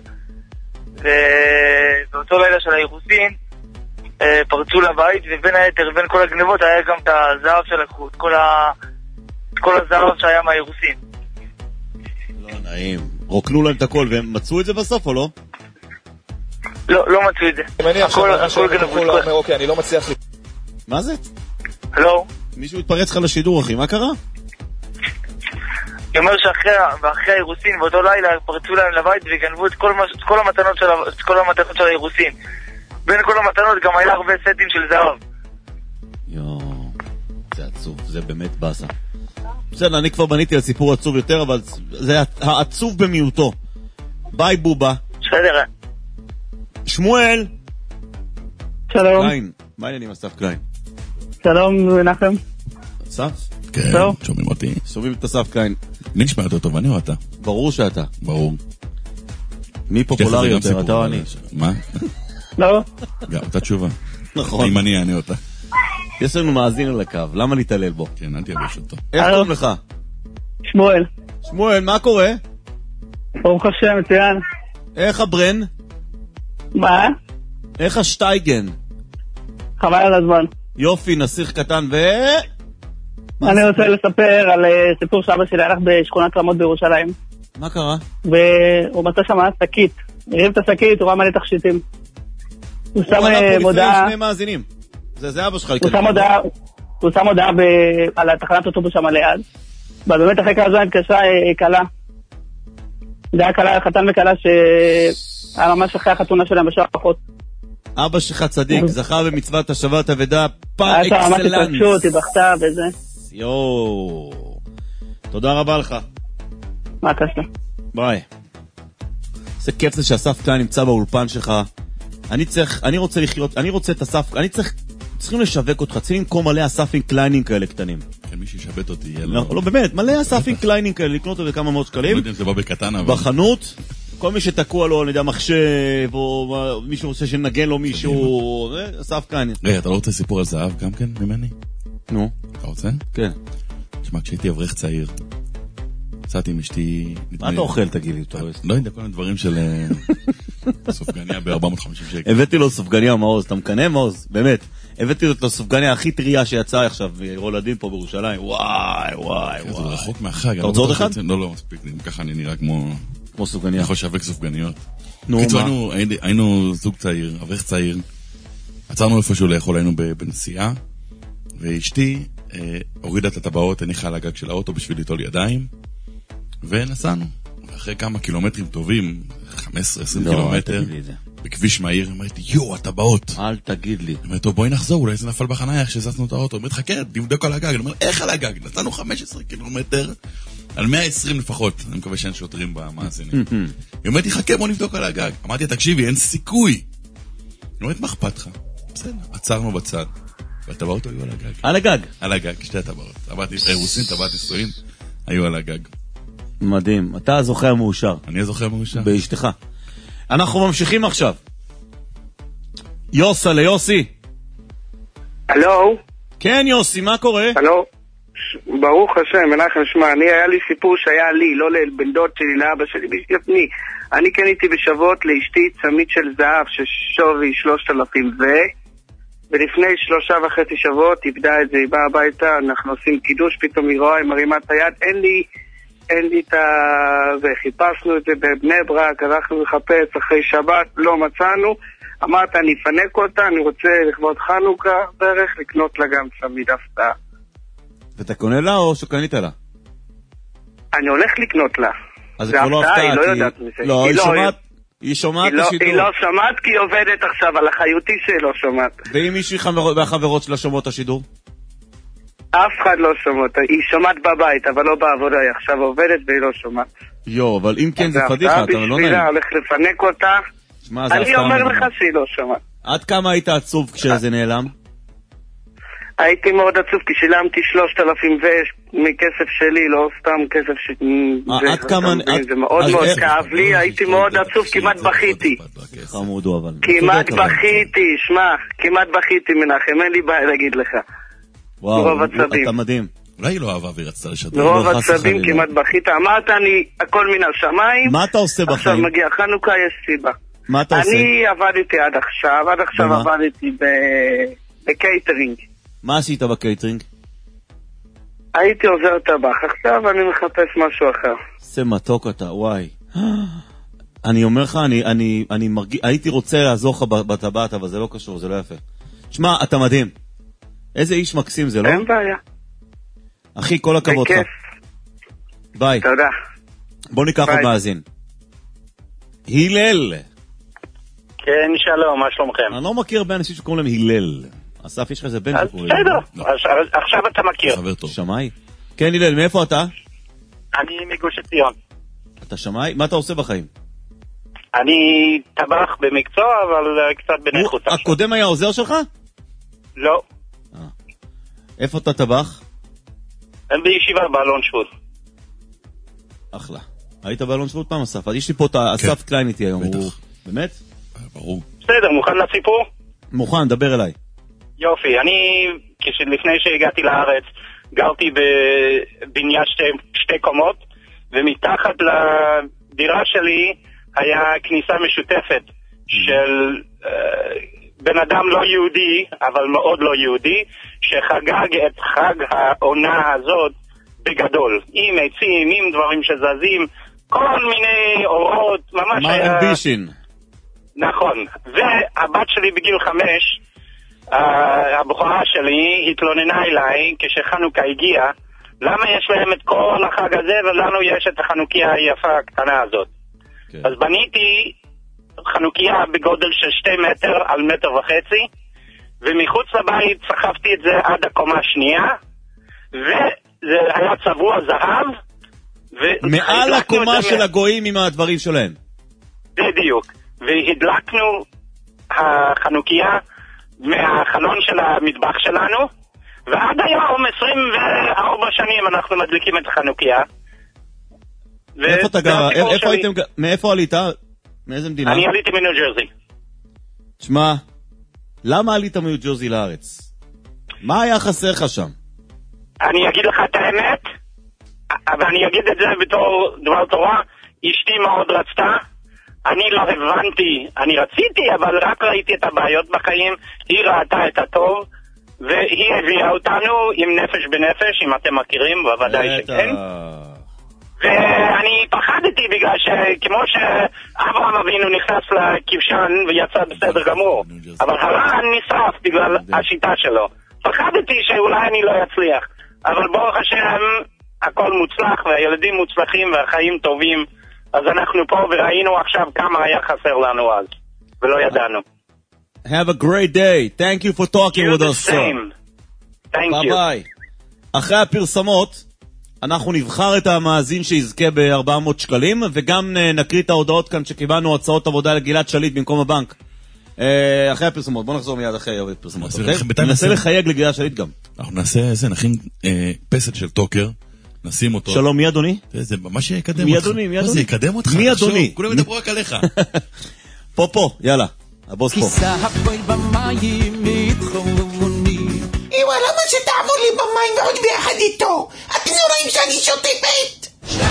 ובאותו לילה של האירוסין פרצו לבית, ובין היתר, בין כל הגנבות היה גם את הזהב שלקחו, את כל הזהב שהיה מהאירוסין. לא נעים. רוקנו להם את הכל, והם מצאו את זה בסוף או לא? לא מצאו את זה. הכל גנבות. אוקיי, אני לא מצליח לי. מה זה? לא. מישהו התפרץ לך לשידור, אחי, מה קרה? אני אומר שאחרי האירוסין, באותו לילה פרצו להם לבית וגנבו את כל המתנות של האירוסין. בין כל המתנות גם היה הרבה סטים של זהב. זה עצוב, זה באמת בסה. בסדר, אני כבר בניתי על סיפור עצוב יותר, אבל זה העצוב במיעוטו. ביי בובה. בסדר. שמואל. שלום. קליין. מה העניינים אסף קליין? שלום, נחם. אסף? כן, שומעים אותי. שומעים את אסף קליין. מי נשמע יותר טוב, אני או אתה? ברור שאתה. ברור. מי פופולרי יותר, אתה או אני? מה? לא. גם אותה תשובה. נכון. אם אני אותה. יש לנו מאזין על הקו, למה להתעלל בו? כן, אל תייבש אותו. איך קוראים לך? שמואל. שמואל, מה קורה? ברוך השם, מצוין. איך הברן? מה? איך השטייגן? חבל על הזמן. יופי, נסיך קטן ו... אני רוצה לספר על סיפור שאבא שלי הלך בשכונת רמות בירושלים. מה קרה? והוא מצא שם שקית. הרים את השקית, הוא ראה מלא תכשיטים. הוא שם מודעה... שני מאזינים. זה אבא שלך. הוא שם מודעה על התחנת אוטובוס שם ליד. ובאמת אחרי כמה זמן התקשרה קלה. זה היה קלה, חתן וקלה שהיה ממש אחרי החתונה שלהם בשעה פחות. אבא שלך צדיק, זכה במצוות השבת אבדה פר אקסלנס. היה ממש התרגשות, היא בכתה וזה. יואו. תודה רבה לך. מה קשה? ביי. זה כיף זה שאסף קליין נמצא באולפן שלך. אני רוצה לחיות, אני רוצה את אסף, צריכים לשווק אותך, צריכים למכור מלא אספים קליינים כאלה קטנים. כן, מי שישבת אותי יהיה לו... לא, באמת, מלא אספים קליינים כאלה, לקנות אותם בכמה מאות שקלים. לא יודעים, זה בא בקטן, אבל... בחנות, כל מי שתקוע לו, אני יודע, מחשב, או מישהו רוצה שנגן לו מישהו, אסף קליין. רגע, אתה לא רוצה סיפור על זהב גם כן ממני? נו. אתה רוצה? כן. תשמע, כשהייתי אברך צעיר, יצאתי עם אשתי... מה אתה אוכל, תגיד לי? לא יודע, כל הדברים של סופגניה ב-450 שקל. הבאתי לו סופגניה מעוז, אתה מקנה מעוז? באמת. הבאתי לו סופגניה הכי טריה שיצאה עכשיו, רולדים פה בירושלים. וואי. זה רחוק מהחג. אתה רוצה עוד אחד? לא, מספיק. ככה אני נראה כמו סופגניה. אני יכול לשווק סופגניות. נו, מה? היינו זוג צעיר, אברך צעיר. עצרנו איפשהו לאכול, היינו בנסיעה, ואשתי הורידה את הטבעות, הניחה על הגג של האוטו בשביל ליטול ידיים, ונסענו. ואחרי כמה קילומטרים טובים, 15-20 קילומטר, בכביש מהיר, אמרתי, יו, הטבעות. אל תגיד לי. אמרתי, טוב, בואי נחזור, אולי זה נפל בחניה, איך שזזנו את האוטו. אמרתי, חכה, תבדוק על הגג. אני אומר, איך על הגג? נתנו 15 קילומטר, על 120 לפחות. אני מקווה שאין שוטרים במאזינים. אמרתי, חכה, בוא נבדוק על הגג. אמרתי, תקשיבי, אין סיכוי. אמרתי, מה אכפת לך? בסדר, עצרנו בצד. והטבעות היו על הגג. על הגג? על הגג, שתי הטבעות. טבעת אירוסין, טבעת נישואין, היו על הגג. מדהים. אתה הזוכה המאושר. אני הזוכה המאושר. באשתך. אנחנו ממשיכים עכשיו. יוסה ליוסי. הלו? כן, יוסי, מה קורה? הלו? ברוך השם, מנחם, שמע, היה לי סיפור שהיה לי, לא לבן דוד שלי, לאבא שלי, בשבילי. אני קניתי בשבועות לאשתי צמית של זהב ששווי 3,000 ולפני 3.5 שבועות איבדה את זה, היא באה הביתה, אנחנו עושים קידוש, פתאום היא רואה, היא מרימה את היד, אין לי את זה, חיפשנו את זה בבני ברק, הלכנו לחפש אחרי שבת, לא מצאנו, אמרת אני אפנק אותה, אני רוצה לכבוד חנוכה, בערך לקנות לה גם צמיד הפתעה. ואתה קונה לה או שקנית לה? אני הולך לקנות לה. אז זה כבר לא הפתעה, היא לא יודעת מזה. לא, היא שומעת בשידור. היא לא שומעת כי היא עובדת עכשיו, על החיותי שלא שומעת. ואם מישהי מהחברות שלה שומעות את השידור? אף אחד לא שומע אותה. היא שומעת בבית, אבל לא בעבודה. היא עכשיו עובדת והיא לא שומעת. אבל אם כן זה פדיחה, אתה לא נעים. הולך לפנק אותה. אני אומר לך שהיא לא שומעת. עד כמה היית עצוב כשזה נעלם? הייתי מאוד עצוב, כי שילמתי 3,000 מכסף שלי, לא סתם כסף עד כמה... זה מאוד מאוד כאב לי, הייתי מאוד עצוב, כמעט בכיתי. חמוד הוא אבל. כמעט בכיתי, שמע, כמעט בכיתי מנחם, אין לי בעיה להגיד לך. וואו, אתה מדהים. אולי היא לא אהבה והיא רצתה לשדר. רוב עצבים כמעט בכית. אמרת, הכל מן השמיים. מה אתה עושה בחיים? עכשיו מגיע חנוכה, יש סיבה. מה אתה עושה? אני עבדתי עד עכשיו עבדתי בקייטרינג. מה עשית בקייטרינג? הייתי עוזר טבח, עכשיו אני מחפש משהו אחר. זה מתוק אתה, וואי. אני אומר לך, אני מרגיש, הייתי רוצה לעזור לך בטבעת, אבל זה לא קשור, זה לא יפה. תשמע, אתה מדהים. איזה איש מקסים זה, לא? אין בעיה. אחי, כל הכבוד לך. ביי. תודה. בוא ניקח עוד מאזין. הלל. כן, שלום, מה שלומכם? אני לא מכיר הרבה אנשים שקוראים להם הלל. אסף, יש לך איזה בן שקוראים. בסדר, עכשיו אתה מכיר. שמאי? כן, הלל, מאיפה אתה? אני מגוש עציון. אתה שמאי? מה אתה עושה בחיים? אני טבח במקצוע, אבל קצת בנכות. הקודם היה עוזר שלך? לא. איפה אתה טבח? הם בישיבה באלון שבות. אחלה. היית באלון שבות פעם, אסף? יש לי פה את אסף קליין איתי היום. באמת? ברור. בסדר, מוכן לסיפור? מוכן, דבר אליי. יופי, אני, לפני שהגעתי לארץ, גרתי בבניין שתי קומות, ומתחת לדירה שלי היה כניסה משותפת של בן אדם לא יהודי, אבל מאוד לא יהודי, שחגג את חג העונה הזאת בגדול. עם עצים, עם דברים שזזים, כל מיני אורות, ממש היה... מה אמבישן? נכון. והבת שלי בגיל 5, הבחורה שלי התלוננה אליי כשחנוכה הגיע, למה יש להם את כל החג הזה ולנו יש את החנוכיה היפה הקטנה הזאת. אז בניתי חנוכיה בגודל של 2 מטר על 1.5 מטר, ומחוץ לבית סחבתי את זה עד הקומה השנייה, וזה היה צבוע זהב, מעל הקומה של הגויים עם הדברים שלהם. בדיוק. והדלקנו החנוכיה מהחלון של המטבח שלנו, ועד היום 24 שנים אנחנו מדליקים את החנוכיה. איפה אתה גר? מאיפה עלית? מאיזה מדינה? אני עליתי מניו ג'רזי. תשמע, למה עלית מניו ג'רזי לארץ? מה היה חסר לך שם? אני אגיד לך את האמת, ואני אגיד את זה בתור דבר תורה, אשתי מאוד רצתה, אני לא הבנתי, אני רציתי, אבל רק ראיתי את הבעיות בחיים, היא ראתה את הטוב, והיא הביאה אותנו עם נפש בנפש, אם אתם מכירים, בוודאי שכן. ואני פחדתי בגלל שכמו שאברהם אבינו נכנס לכבשן ויצא בסדר גמור, אבל הרען נשרף בגלל השיטה שלו. פחדתי שאולי אני לא אצליח, אבל ברוך השם הכל מוצלח והילדים מוצלחים והחיים טובים, אז אנחנו פה וראינו עכשיו כמה היה חסר לנו אז, ולא ידענו. Have a great day. Thank you for talking with us, sir. Thank you. ביי. אחרי הפרסמות, אנחנו נבחר את המאזין שיזכה ב-400 שקלים, וגם נקריא את ההודעות כאן שקיבלנו הצעות עבודה לגלעד שליט במקום הבנק. אחרי הפרסמות, בוא נחזור מיד אחרי הפרסמות. ננסה לחייג לגלעד שליט גם. אנחנו נעשה איזה, נכין פסל של טוקר, נשים אותו. שלום, מי אדוני? זה ממש יקדם אותך. מי אדוני? מה זה יקדם אותך? מי אדוני? כולם ידברו רק עליך. פה, יאללה. הבוס פה. כיסה הפועל במים מתחומוני. איווה, למה שתעבור לי במים ועוד ביחד איתו? אתם לא רואים שאני שותה בית?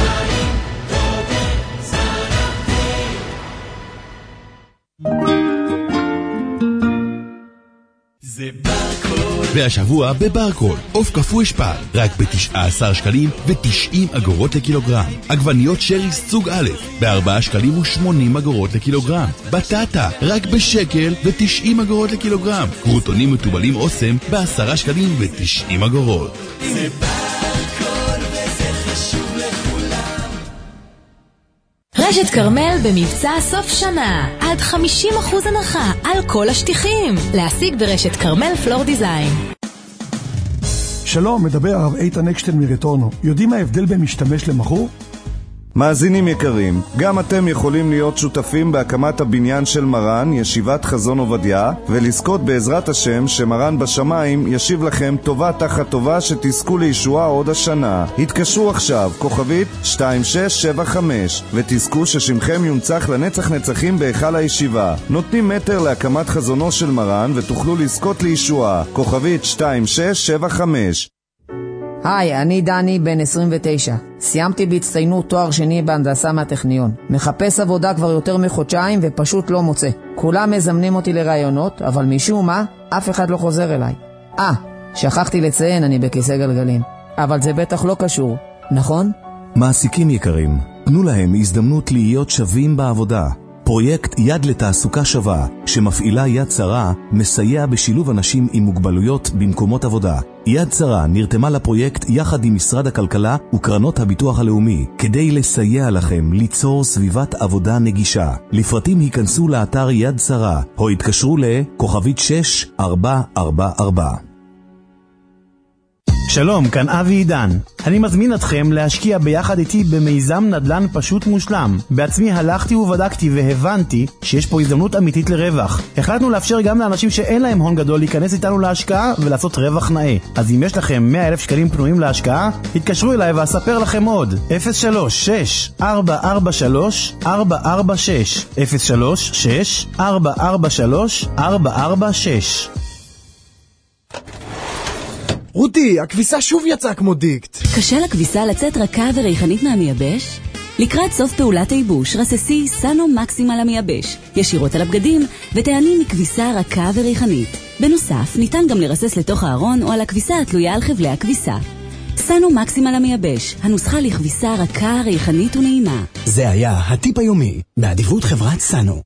זה ברקוד. והשבוע בברקוד, עוף קפוא אשפל, רק ב19 שקלים ו90 אגורות לקילוגרם. עגבניות שריס סוג א', ב4 שקלים ו80 אגורות לקילוגרם. בטטה, רק בשקל ו90 אגורות לקילוגרם. קרוטונים מטובלים אוסם, ב10 שקלים ו90 אגורות. זה ברקוד וזה חשוב לכולם. רשת קרמל במבצע סוף שנה, עד 50% הנחה על כל השטיחים. להשיג ברשת קרמל פלור דיזיין. שלום, מדבר הרב איתן אקשטיין מרטורנו. יודעים מה ההבדל בין משתמש למכור? מאזינים יקרים, גם אתם יכולים להיות שותפים בהקמת הבניין של מרן, ישיבת חזון עובדיה, ולזכות בעזרת השם שמרן בשמיים ישיב לכם טובה תחת טובה שתזכו לישועה עוד השנה. התקשרו עכשיו, כוכבית 2675, ותזכו ששמכם יונצח לנצח נצחים בהיכל הישיבה. נותנים מטר להקמת חזונו של מרן ותוכלו לזכות לישועה. כוכבית 2675. היי, אני דני, בן 29. סיימתי בהצטיינות תואר שני בהנדסה מהטכניון. מחפש עבודה כבר יותר מחודשיים ופשוט לא מוצא. כולם מזמנים אותי לרעיונות, אבל משום מה, אף אחד לא חוזר אליי. שכחתי לציין, אני בכיסא גלגלים. אבל זה בטח לא קשור, נכון? מעסיקים יקרים, תנו להם הזדמנות להיות שווים בעבודה. פרויקט יד לתעסוקה שווה, שמפעילה יד שרה, מסייע בשילוב אנשים עם מוגבלויות במקומות עבודה. יד שרה נרתמה לפרויקט יחד עם משרד הכלכלה וקרנות הביטוח הלאומי, כדי לסייע לכם ליצור סביבת עבודה נגישה. לפרטים היכנסו לאתר יד שרה, או התקשרו לכוכבית 6444. שלום, כאן אבי עידן. אני מזמין אתכם להשקיע ביחד איתי במיזם נדל"ן פשוט מושלם. בעצמי הלכתי ובדקתי והבנתי שיש פה הזדמנות אמיתית לרווח. החלטנו לאפשר גם לאנשים שאין להם הון גדול להיכנס איתנו להשקעה ולעשות רווח נאה. אז אם יש לכם 100,000 שקלים פנויים להשקעה, התקשרו אליי ואספר לכם עוד. 03-6-443-446 03-6-443-446. רותי, הכביסה שוב יצאה כמו דיקט. קשה לכביסה לצאת רכה וריחנית מהמייבש? לקראת סוף פעולת הייבוש, רססי סנו מקסימל המייבש, ישירות על הבגדים, ותעני מכביסה רכה וריחנית. בנוסף, ניתן גם לרסס לתוך הארון או על הכביסה התלויה על חבלי הכביסה. סנו מקסימל המייבש, הנוסחה לכביסה רכה, ריחנית ונעימה. זה היה הטיפ היומי, באדיבות חברת סנו.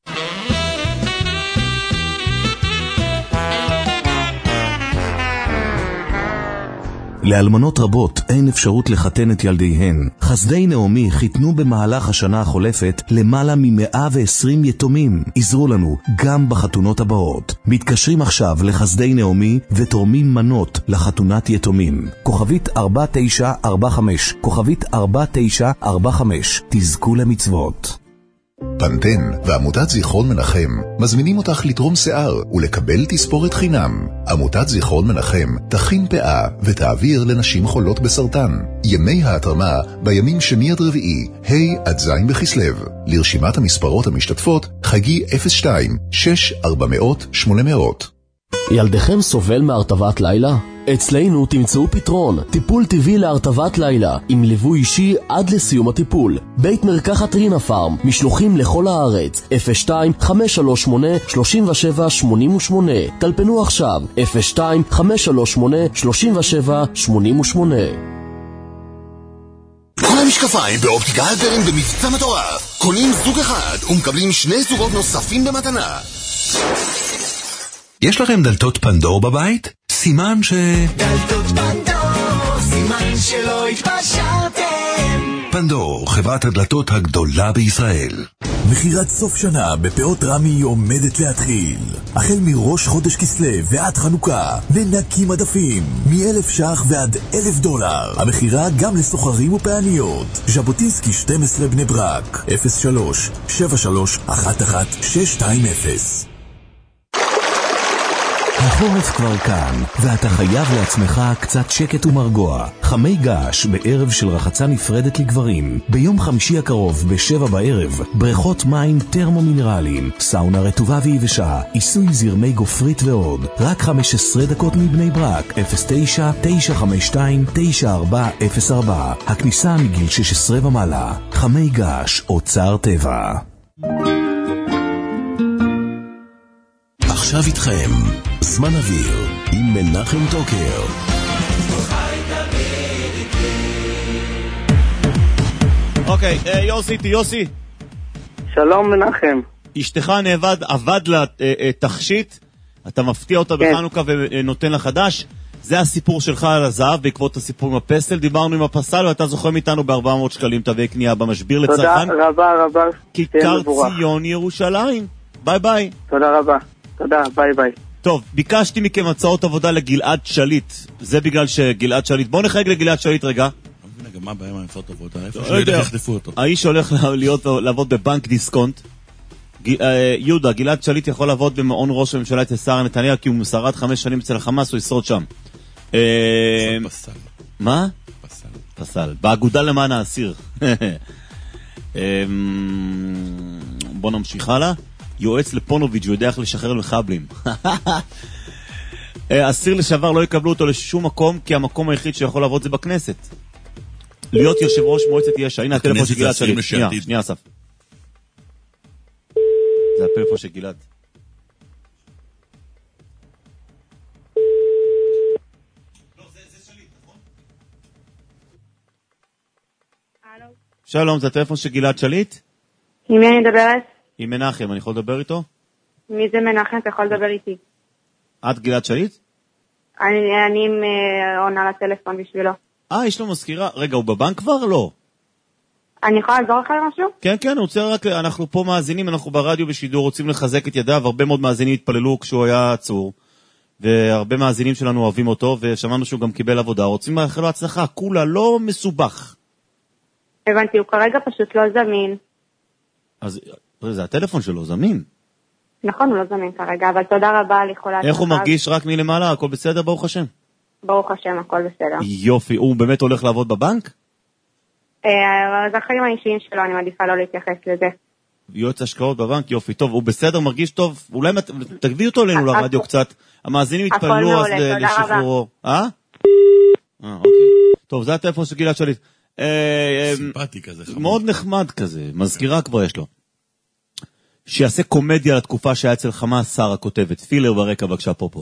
לאלמנות רבות אין אפשרות לחתן את ילדיהן. חסדי נעמי חיתנו במהלך השנה החולפת למעלה מ-120 יתומים. עזרו לנו גם בחתונות הבאות. מתקשרים עכשיו לחסדי נעמי ותורמים מנות לחתונת יתומים. כוכבית 4945, כוכבית 4945, תזכו למצוות. פנטן ועמותת זיכרון מנחם מזמינים אותך לתרום שיער ולקבל תספורת חינם. עמותת זיכרון מנחם תכין פאה ותעביר לנשים חולות בסרטן. ימי ההתרמה בימים שני עד רביעי, ה' עד ז' בכסלו. לרשימת המספרות המשתתפות חגי 02-6-400-800. ילדכם סובל מהרטבת לילה? אצלנו תמצאו פתרון, טיפול טבעי להרטבת לילה, עם ליווי אישי עד לסיום הטיפול. בית מרקחת רינה פארם, משלוחים לכל הארץ, 02-538-3788. טלפנו עכשיו, 02-538-3788. כל המשקפיים באופטיקה הלפרין במבצע מטורף. קונים זוג אחד ומקבלים 2 זוגות נוספים במתנה. יש לכם דלתות פנדור בבית? סימן דלתות פנדור, סימן שלא התפשרתם. פנדור, חברת הדלתות הגדולה בישראל. מחירת סוף שנה בפאות רמי עומדת להתחיל. החל מראש חודש כסלו ועד חנוכה, ננקי מדפים, מ1,000 ש"ח ועד $1,000. המחירה גם לסוחרים ופעניות. ז'בוטינסקי 12 בני ברק, 03-7311-620. החורף כבר כאן, ואתה חייב לעצמך קצת שקט ומרגוע. חמי געש בערב של רחצה נפרדת לגברים. ביום חמישי הקרוב ב-7 בערב, בריכות מים טרמומינרליים, סאונה רטובה ויבשה, עיסוי זרמי גופרית ועוד. רק 15 דקות מבני ברק, 09-952-9404. הכניסה מגיל 16 ומעלה. חמי געש, אוצר טבע. עכשיו איתכם, זמן אוויר, עם מנחם טוקר. אוקיי, יוסי. שלום מנחם. אשתך עבד לה תכשיט, אתה מפתיע אותה בחנוכה ונותן לה חדש. זה הסיפור שלך על הזהב בעקבות הסיפור עם הפסל. דיברנו עם הפסל ואתה זוכר מאיתנו ב-400 שקלים תווי קנייה במשביר לצרכן. תודה רבה. כיכר ציון ירושלים. ביי ביי. תודה רבה. תודה, ביי ביי. טוב, ביקשתי מכם הצעות עבודה לגלעד שליט. זה בגלל שגלעד שליט... בואו נחייג לגלעד שליט רגע. גם מה הבעיה עם הצעות עבודה? איפה שלא יחטפו אותו? האיש הולך לעבוד בבנק דיסקונט. יהודה, גלעד שליט יכול לעבוד במעון ראש הממשלה את שרה נתניהו, כי הוא שרד 5 שנים אצל החמאס, הוא ישרוד שם. פסל. מה? פסל. פסל. באגודה למען האסיר. בוא נמשיך הלאה. יועץ לפונוביץ' הוא יודע איך לשחרר מחבלים. אסיר לשעבר לא יקבלו אותו לשום מקום, כי המקום היחיד שיכול לעבוד זה בכנסת. להיות יושב ראש מועצת יש"ע. הנה הטלפון של גלעד שליט. שנייה אסף. זה הפלאפון של גלעד. שלום, זה הטלפון של גלעד שליט? עם מי אני מדברת? עם מנחם, אני יכול לדבר איתו? מי זה מנחם? אתה יכול לדבר איתי. את גלעד שליט? אני עונה לטלפון בשבילו. יש לו מזכירה. רגע, הוא בבנק כבר? לא. אני יכולה לעזור לך למשהו? כן, אני רוצה רק, אנחנו פה מאזינים, אנחנו ברדיו בשידור, רוצים לחזק את ידיו, הרבה מאוד מאזינים התפללו כשהוא היה עצור, והרבה מאזינים שלנו אוהבים אותו, ושמענו שהוא גם קיבל עבודה, רוצים לאחל לו הצלחה, כולה לא מסובך. הבנתי, הוא כרגע פשוט לא זמין. אז זה הטלפון שלו, זמין. נכון, הוא לא זמין כרגע, אבל תודה רבה על יכולת. איך הוא מרגיש רק מלמעלה? הכל בסדר, ברוך השם? ברוך השם, הכל בסדר. יופי, הוא באמת הולך לעבוד בבנק? אז החיים האישיים שלו, אני מעדיפה לא להתייחס לזה. יועץ השקעות בבנק, יופי, טוב, הוא בסדר, מרגיש טוב, אולי תגבי אותו אלינו לרדיו קצת, המאזינים התפללו אז לשחרורו. אוקיי. טוב, זה הטלפון של גלעד שליט. סימפטי כזה. מאוד נחמד כזה, מזכירה כבר יש לו. שיעשה קומדיה לתקופה שהיה אצל חמאס, שרה כותבת, פילר ברקע בבקשה פה.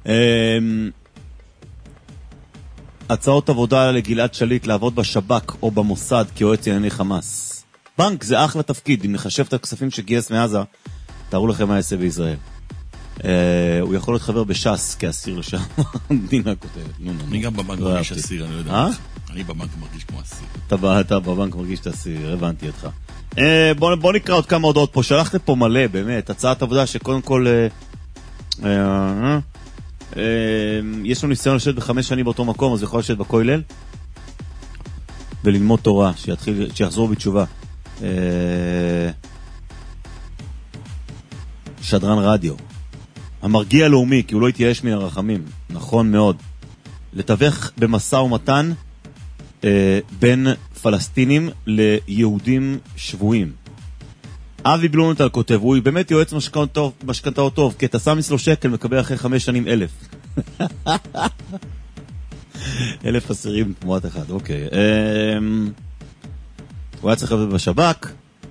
הצעות עבודה לגלעד שליט לעבוד בשב"כ או במוסד כיועץ ענייני חמאס. בנק זה אחלה תפקיד, אם נחשב את הכספים שגייס מעזה, תארו לכם מה יעשה בישראל. הוא יכול להיות חבר בש"ס כאסיר לשם. דינה כותבת. אני גם בבנק מרגיש אסיר, אני לא יודע. אני בבנק מרגיש כמו אסיר. אתה בבנק מרגיש את אסיר, הבנתי אותך. בוא נקרא עוד כמה הודעות פה. שלחתם פה מלא, באמת. הצעת עבודה שקודם כל... יש לו ניסיון לשבת ב5 שנים באותו מקום, אז הוא יכול לשבת בכולל וללמוד תורה, שיחזור בתשובה. שדרן רדיו. המרגיע הלאומי, כי הוא לא יתייאש מן הרחמים. נכון מאוד. לתווך במשא ומתן בין פלסטינים ליהודים שבויים. אבי בלומנטל כותב, הוא באמת יועץ משכנתאות טוב, כי אתה שם אצלו שקל מקבל אחרי 5 שנים 1,000. 1,000 אסירים תמורת אחד, אוקיי. הוא היה צריך לבוא בשב"כ,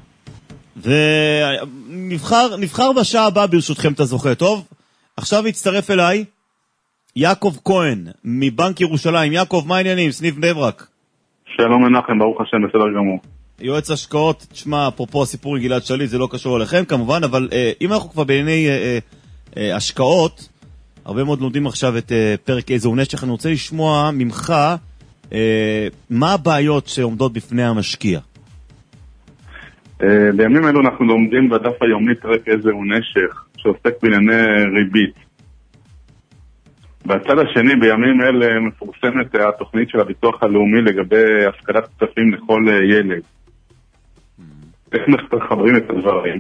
ונבחר בשעה הבאה ברשותכם, אתה זוכר טוב. עכשיו הצטרף אליי יעקב כהן מבנק ירושלים. יעקב, מה העניינים? סניף בני ברק. שלום מנחם, ברוך השם, בסדר גמור. יועץ השקעות, תשמע, אפרופו הסיפור עם גלעד שליט, זה לא קשור אליכם כמובן, אבל אם אנחנו כבר בענייני השקעות, הרבה מאוד לומדים עכשיו את פרק איזה ונשך, אני רוצה לשמוע ממך מה הבעיות שעומדות בפני המשקיע. בימים אלו אנחנו לומדים בדף היומי פרק איזה ונשך, שעוסק בענייני ריבית. בצד השני, בימים אלה מפורסמת התוכנית של הביטוח הלאומי לגבי הפקדת כספים לכל ילד. איך מחברים את הדברים?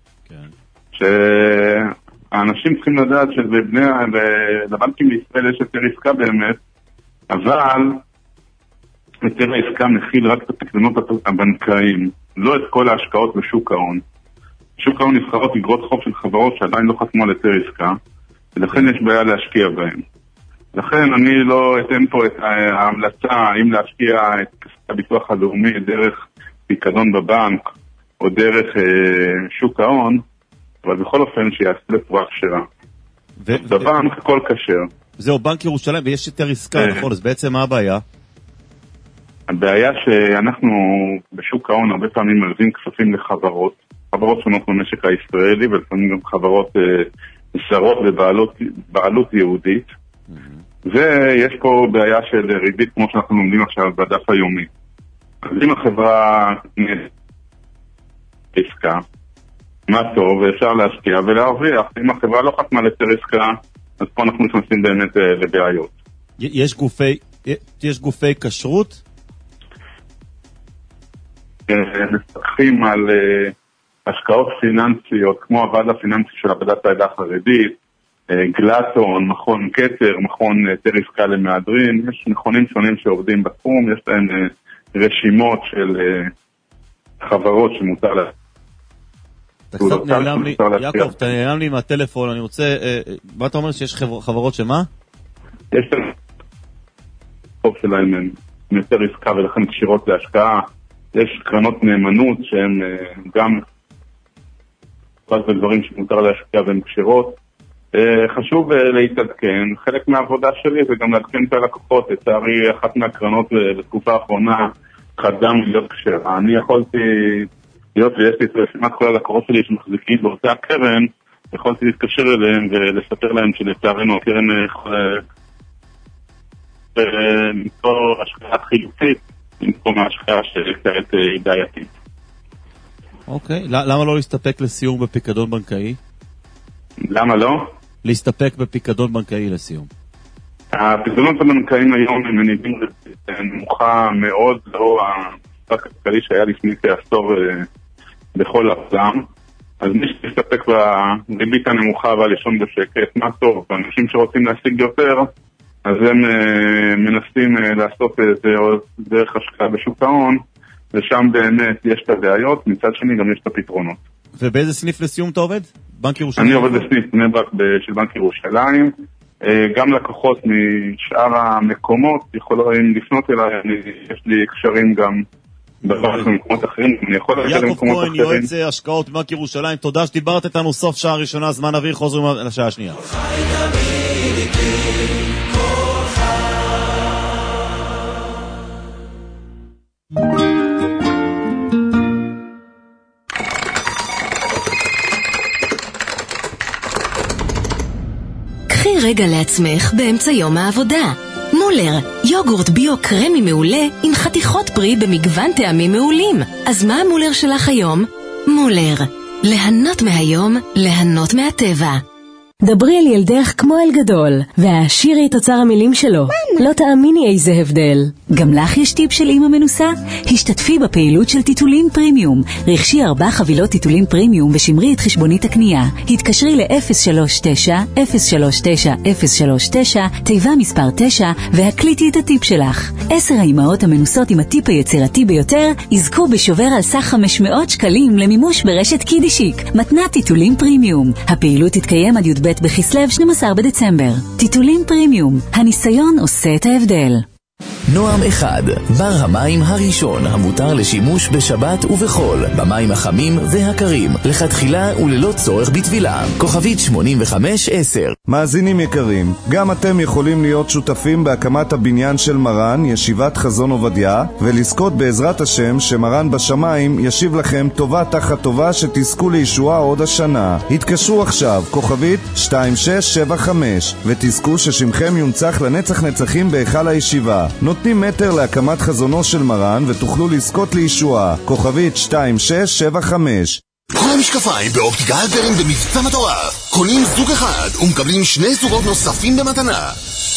שהאנשים צריכים לדעת שלבנקים בישראל יש יותר עסקה באמת, אבל יותר העסקה מכיל רק את הפקדונות הבנקאיים, לא את כל ההשקעות בשוק ההון. בשוק ההון נבחרות אגרות חוב של חברות שעדיין לא חתמו על יותר עסקה, ולכן יש בעיה להשקיע בהם. לכן אני לא אתן פה את ההמלצה האם להשקיע את כספי הביטוח הלאומי דרך פיקדון בבנק או דרך שוק ההון, אבל בכל אופן שיעשה לפרוח שרה. בבנק הכל כשר. זהו, בנק ירושלים, ויש יותר עסקה, נכון? אז בעצם מה הבעיה? הבעיה שאנחנו בשוק ההון הרבה פעמים מלווים כספים לחברות, חברות שונות במשק הישראלי, ולפעמים גם חברות זרות בבעלות יהודית. ויש פה בעיה של ריבית כמו שאנחנו לומדים עכשיו בדף היומי. אז אם החברה עסקה, מה טוב, ואפשר להשקיע ולהרוויח. אם החברה לא חתמה להיתר עסקה, אז פה אנחנו נכנסים באמת לבעיות. יש גופי כשרות? מסתכלים על השקעות פיננסיות, כמו הוועד הפיננסי של עבודת העדה החרדית, גלטון, מכון קטר, מכון היתר עסקה למהדרין, יש מכונים שונים שעובדים בתחום, יש להם רשימות של חברות שמותר לה... אתה קצת נעלם לי, יעקב, אתה נעלם לי מהטלפון, אני רוצה, מה אתה אומר שיש חברות שמה? יש להם חוב שלהם היתר עסקה ולכן קשירות להשקעה, יש קרנות נאמנות שהן גם בדברים שמותר להשקיע והן קשירות. חשוב להתעדכן, חלק מהעבודה שלי זה גם לעדכן את הלקוחות, לצערי אחת מהקרנות בתקופה האחרונה חדלה מלהיות קשרה. אני יכולתי, להיות ויש לי את רשימת כל הלקוחות שלי שמחזיקים באותה קרן, יכולתי להתקשר אליהם ולספר להם שלצערנו הקרן ליצור השקעה חילופית במקום ההשקעה שכעת היא בעייתית. אוקיי, למה לא להסתפק לסיום בפיקדון בנקאי? למה לא? להסתפק בפיקדון בנקאי לסיום. הפיקדונות הבנקאיים היום הם מניבים נמוכה מאוד, לא המספר הכלכלי שהיה לפני כעשור בכל העולם. אז מי שתסתפק בריבית הנמוכה והלישון בשקט, מה טוב, ואנשים שרוצים להשיג יותר, אז הם מנסים לעשות את זה דרך השקעה בשוק ההון, ושם באמת יש את הבעיות, מצד שני גם יש את הפתרונות. ובאיזה סניף לסיום אתה עובד? בנק ירושלים? אני עובד בסניף בני ברק של בנק ירושלים, גם לקוחות משאר המקומות יכולים לפנות אליי, יש לי קשרים גם במקומות אחרים, אני יכול להגיע למקומות אחרים. יעקב כהן, יועץ השקעות בבנק ירושלים, תודה שדיברת איתנו סוף שעה ראשונה, זמן אוויר, חוזרים לשעה השנייה. קחי רגע לעצמך באמצע יום העבודה. מולר, יוגורט ביו קרמי מעולה עם חתיכות פרי במגוון טעמים מעולים. אז מה המולר שלך היום? מולר, ליהנות מהיום, ליהנות מהטבע. דברי על ילדך כמו אל גדול, והעשירי את אוצר המילים שלו. לא תאמיני איזה הבדל. גם לך יש טיפ של אמא מנוסה? השתתפי בפעילות של טיטולים פרימיום. רכשי 4 חבילות טיטולים פרימיום ושמרי את חשבונית הקנייה. התקשרי ל-039-039-039, תיבה מספר 9, והקליטי את הטיפ שלך. 10 האימהות המנוסות עם הטיפ היצירתי ביותר יזכו בשובר על סך 500 שקלים למימוש ברשת קידישיק. מתנת טיטולים פרימיום. הפעילות תתקיים עד י"ב בכסלו 12 בדצמבר. טיטולים פרימיום, הניסיון עושה את ההבדל. נועם 1, בר המים הראשון המותר לשימוש בשבת ובחול, במים החמים והקרים, לכתחילה וללא צורך בטבילה. כוכבית 8510. מאזינים יקרים, גם אתם יכולים להיות שותפים בהקמת הבניין של מרן, ישיבת חזון עובדיה, ולזכות בעזרת השם שמרן בשמיים ישיב לכם טובה תחת טובה שתזכו לישועה עוד השנה. התקשרו עכשיו, כוכבית 2675, ותזכו ששמכם יונצח לנצח נצחים בהיכל הישיבה. נותנים מטר להקמת חזונו של מרן ותוכלו לזכות לישועה. כוכבית 2675. כל המשקפיים באופטיקה הלפרין במבצע מטורף. קונים זוג אחד ומקבלים 2 זוגות נוספים במתנה.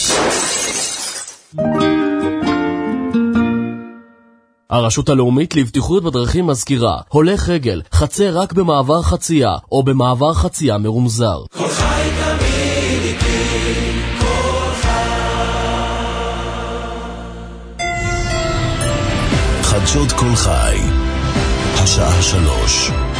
הרשות הלאומית לבטיחות בדרכים מזכירה, הולך רגל חצה רק במעבר חצייה או במעבר חצייה מרומזר. כל חי תמיד איתי, כל חדשות כל חי, השעה 3.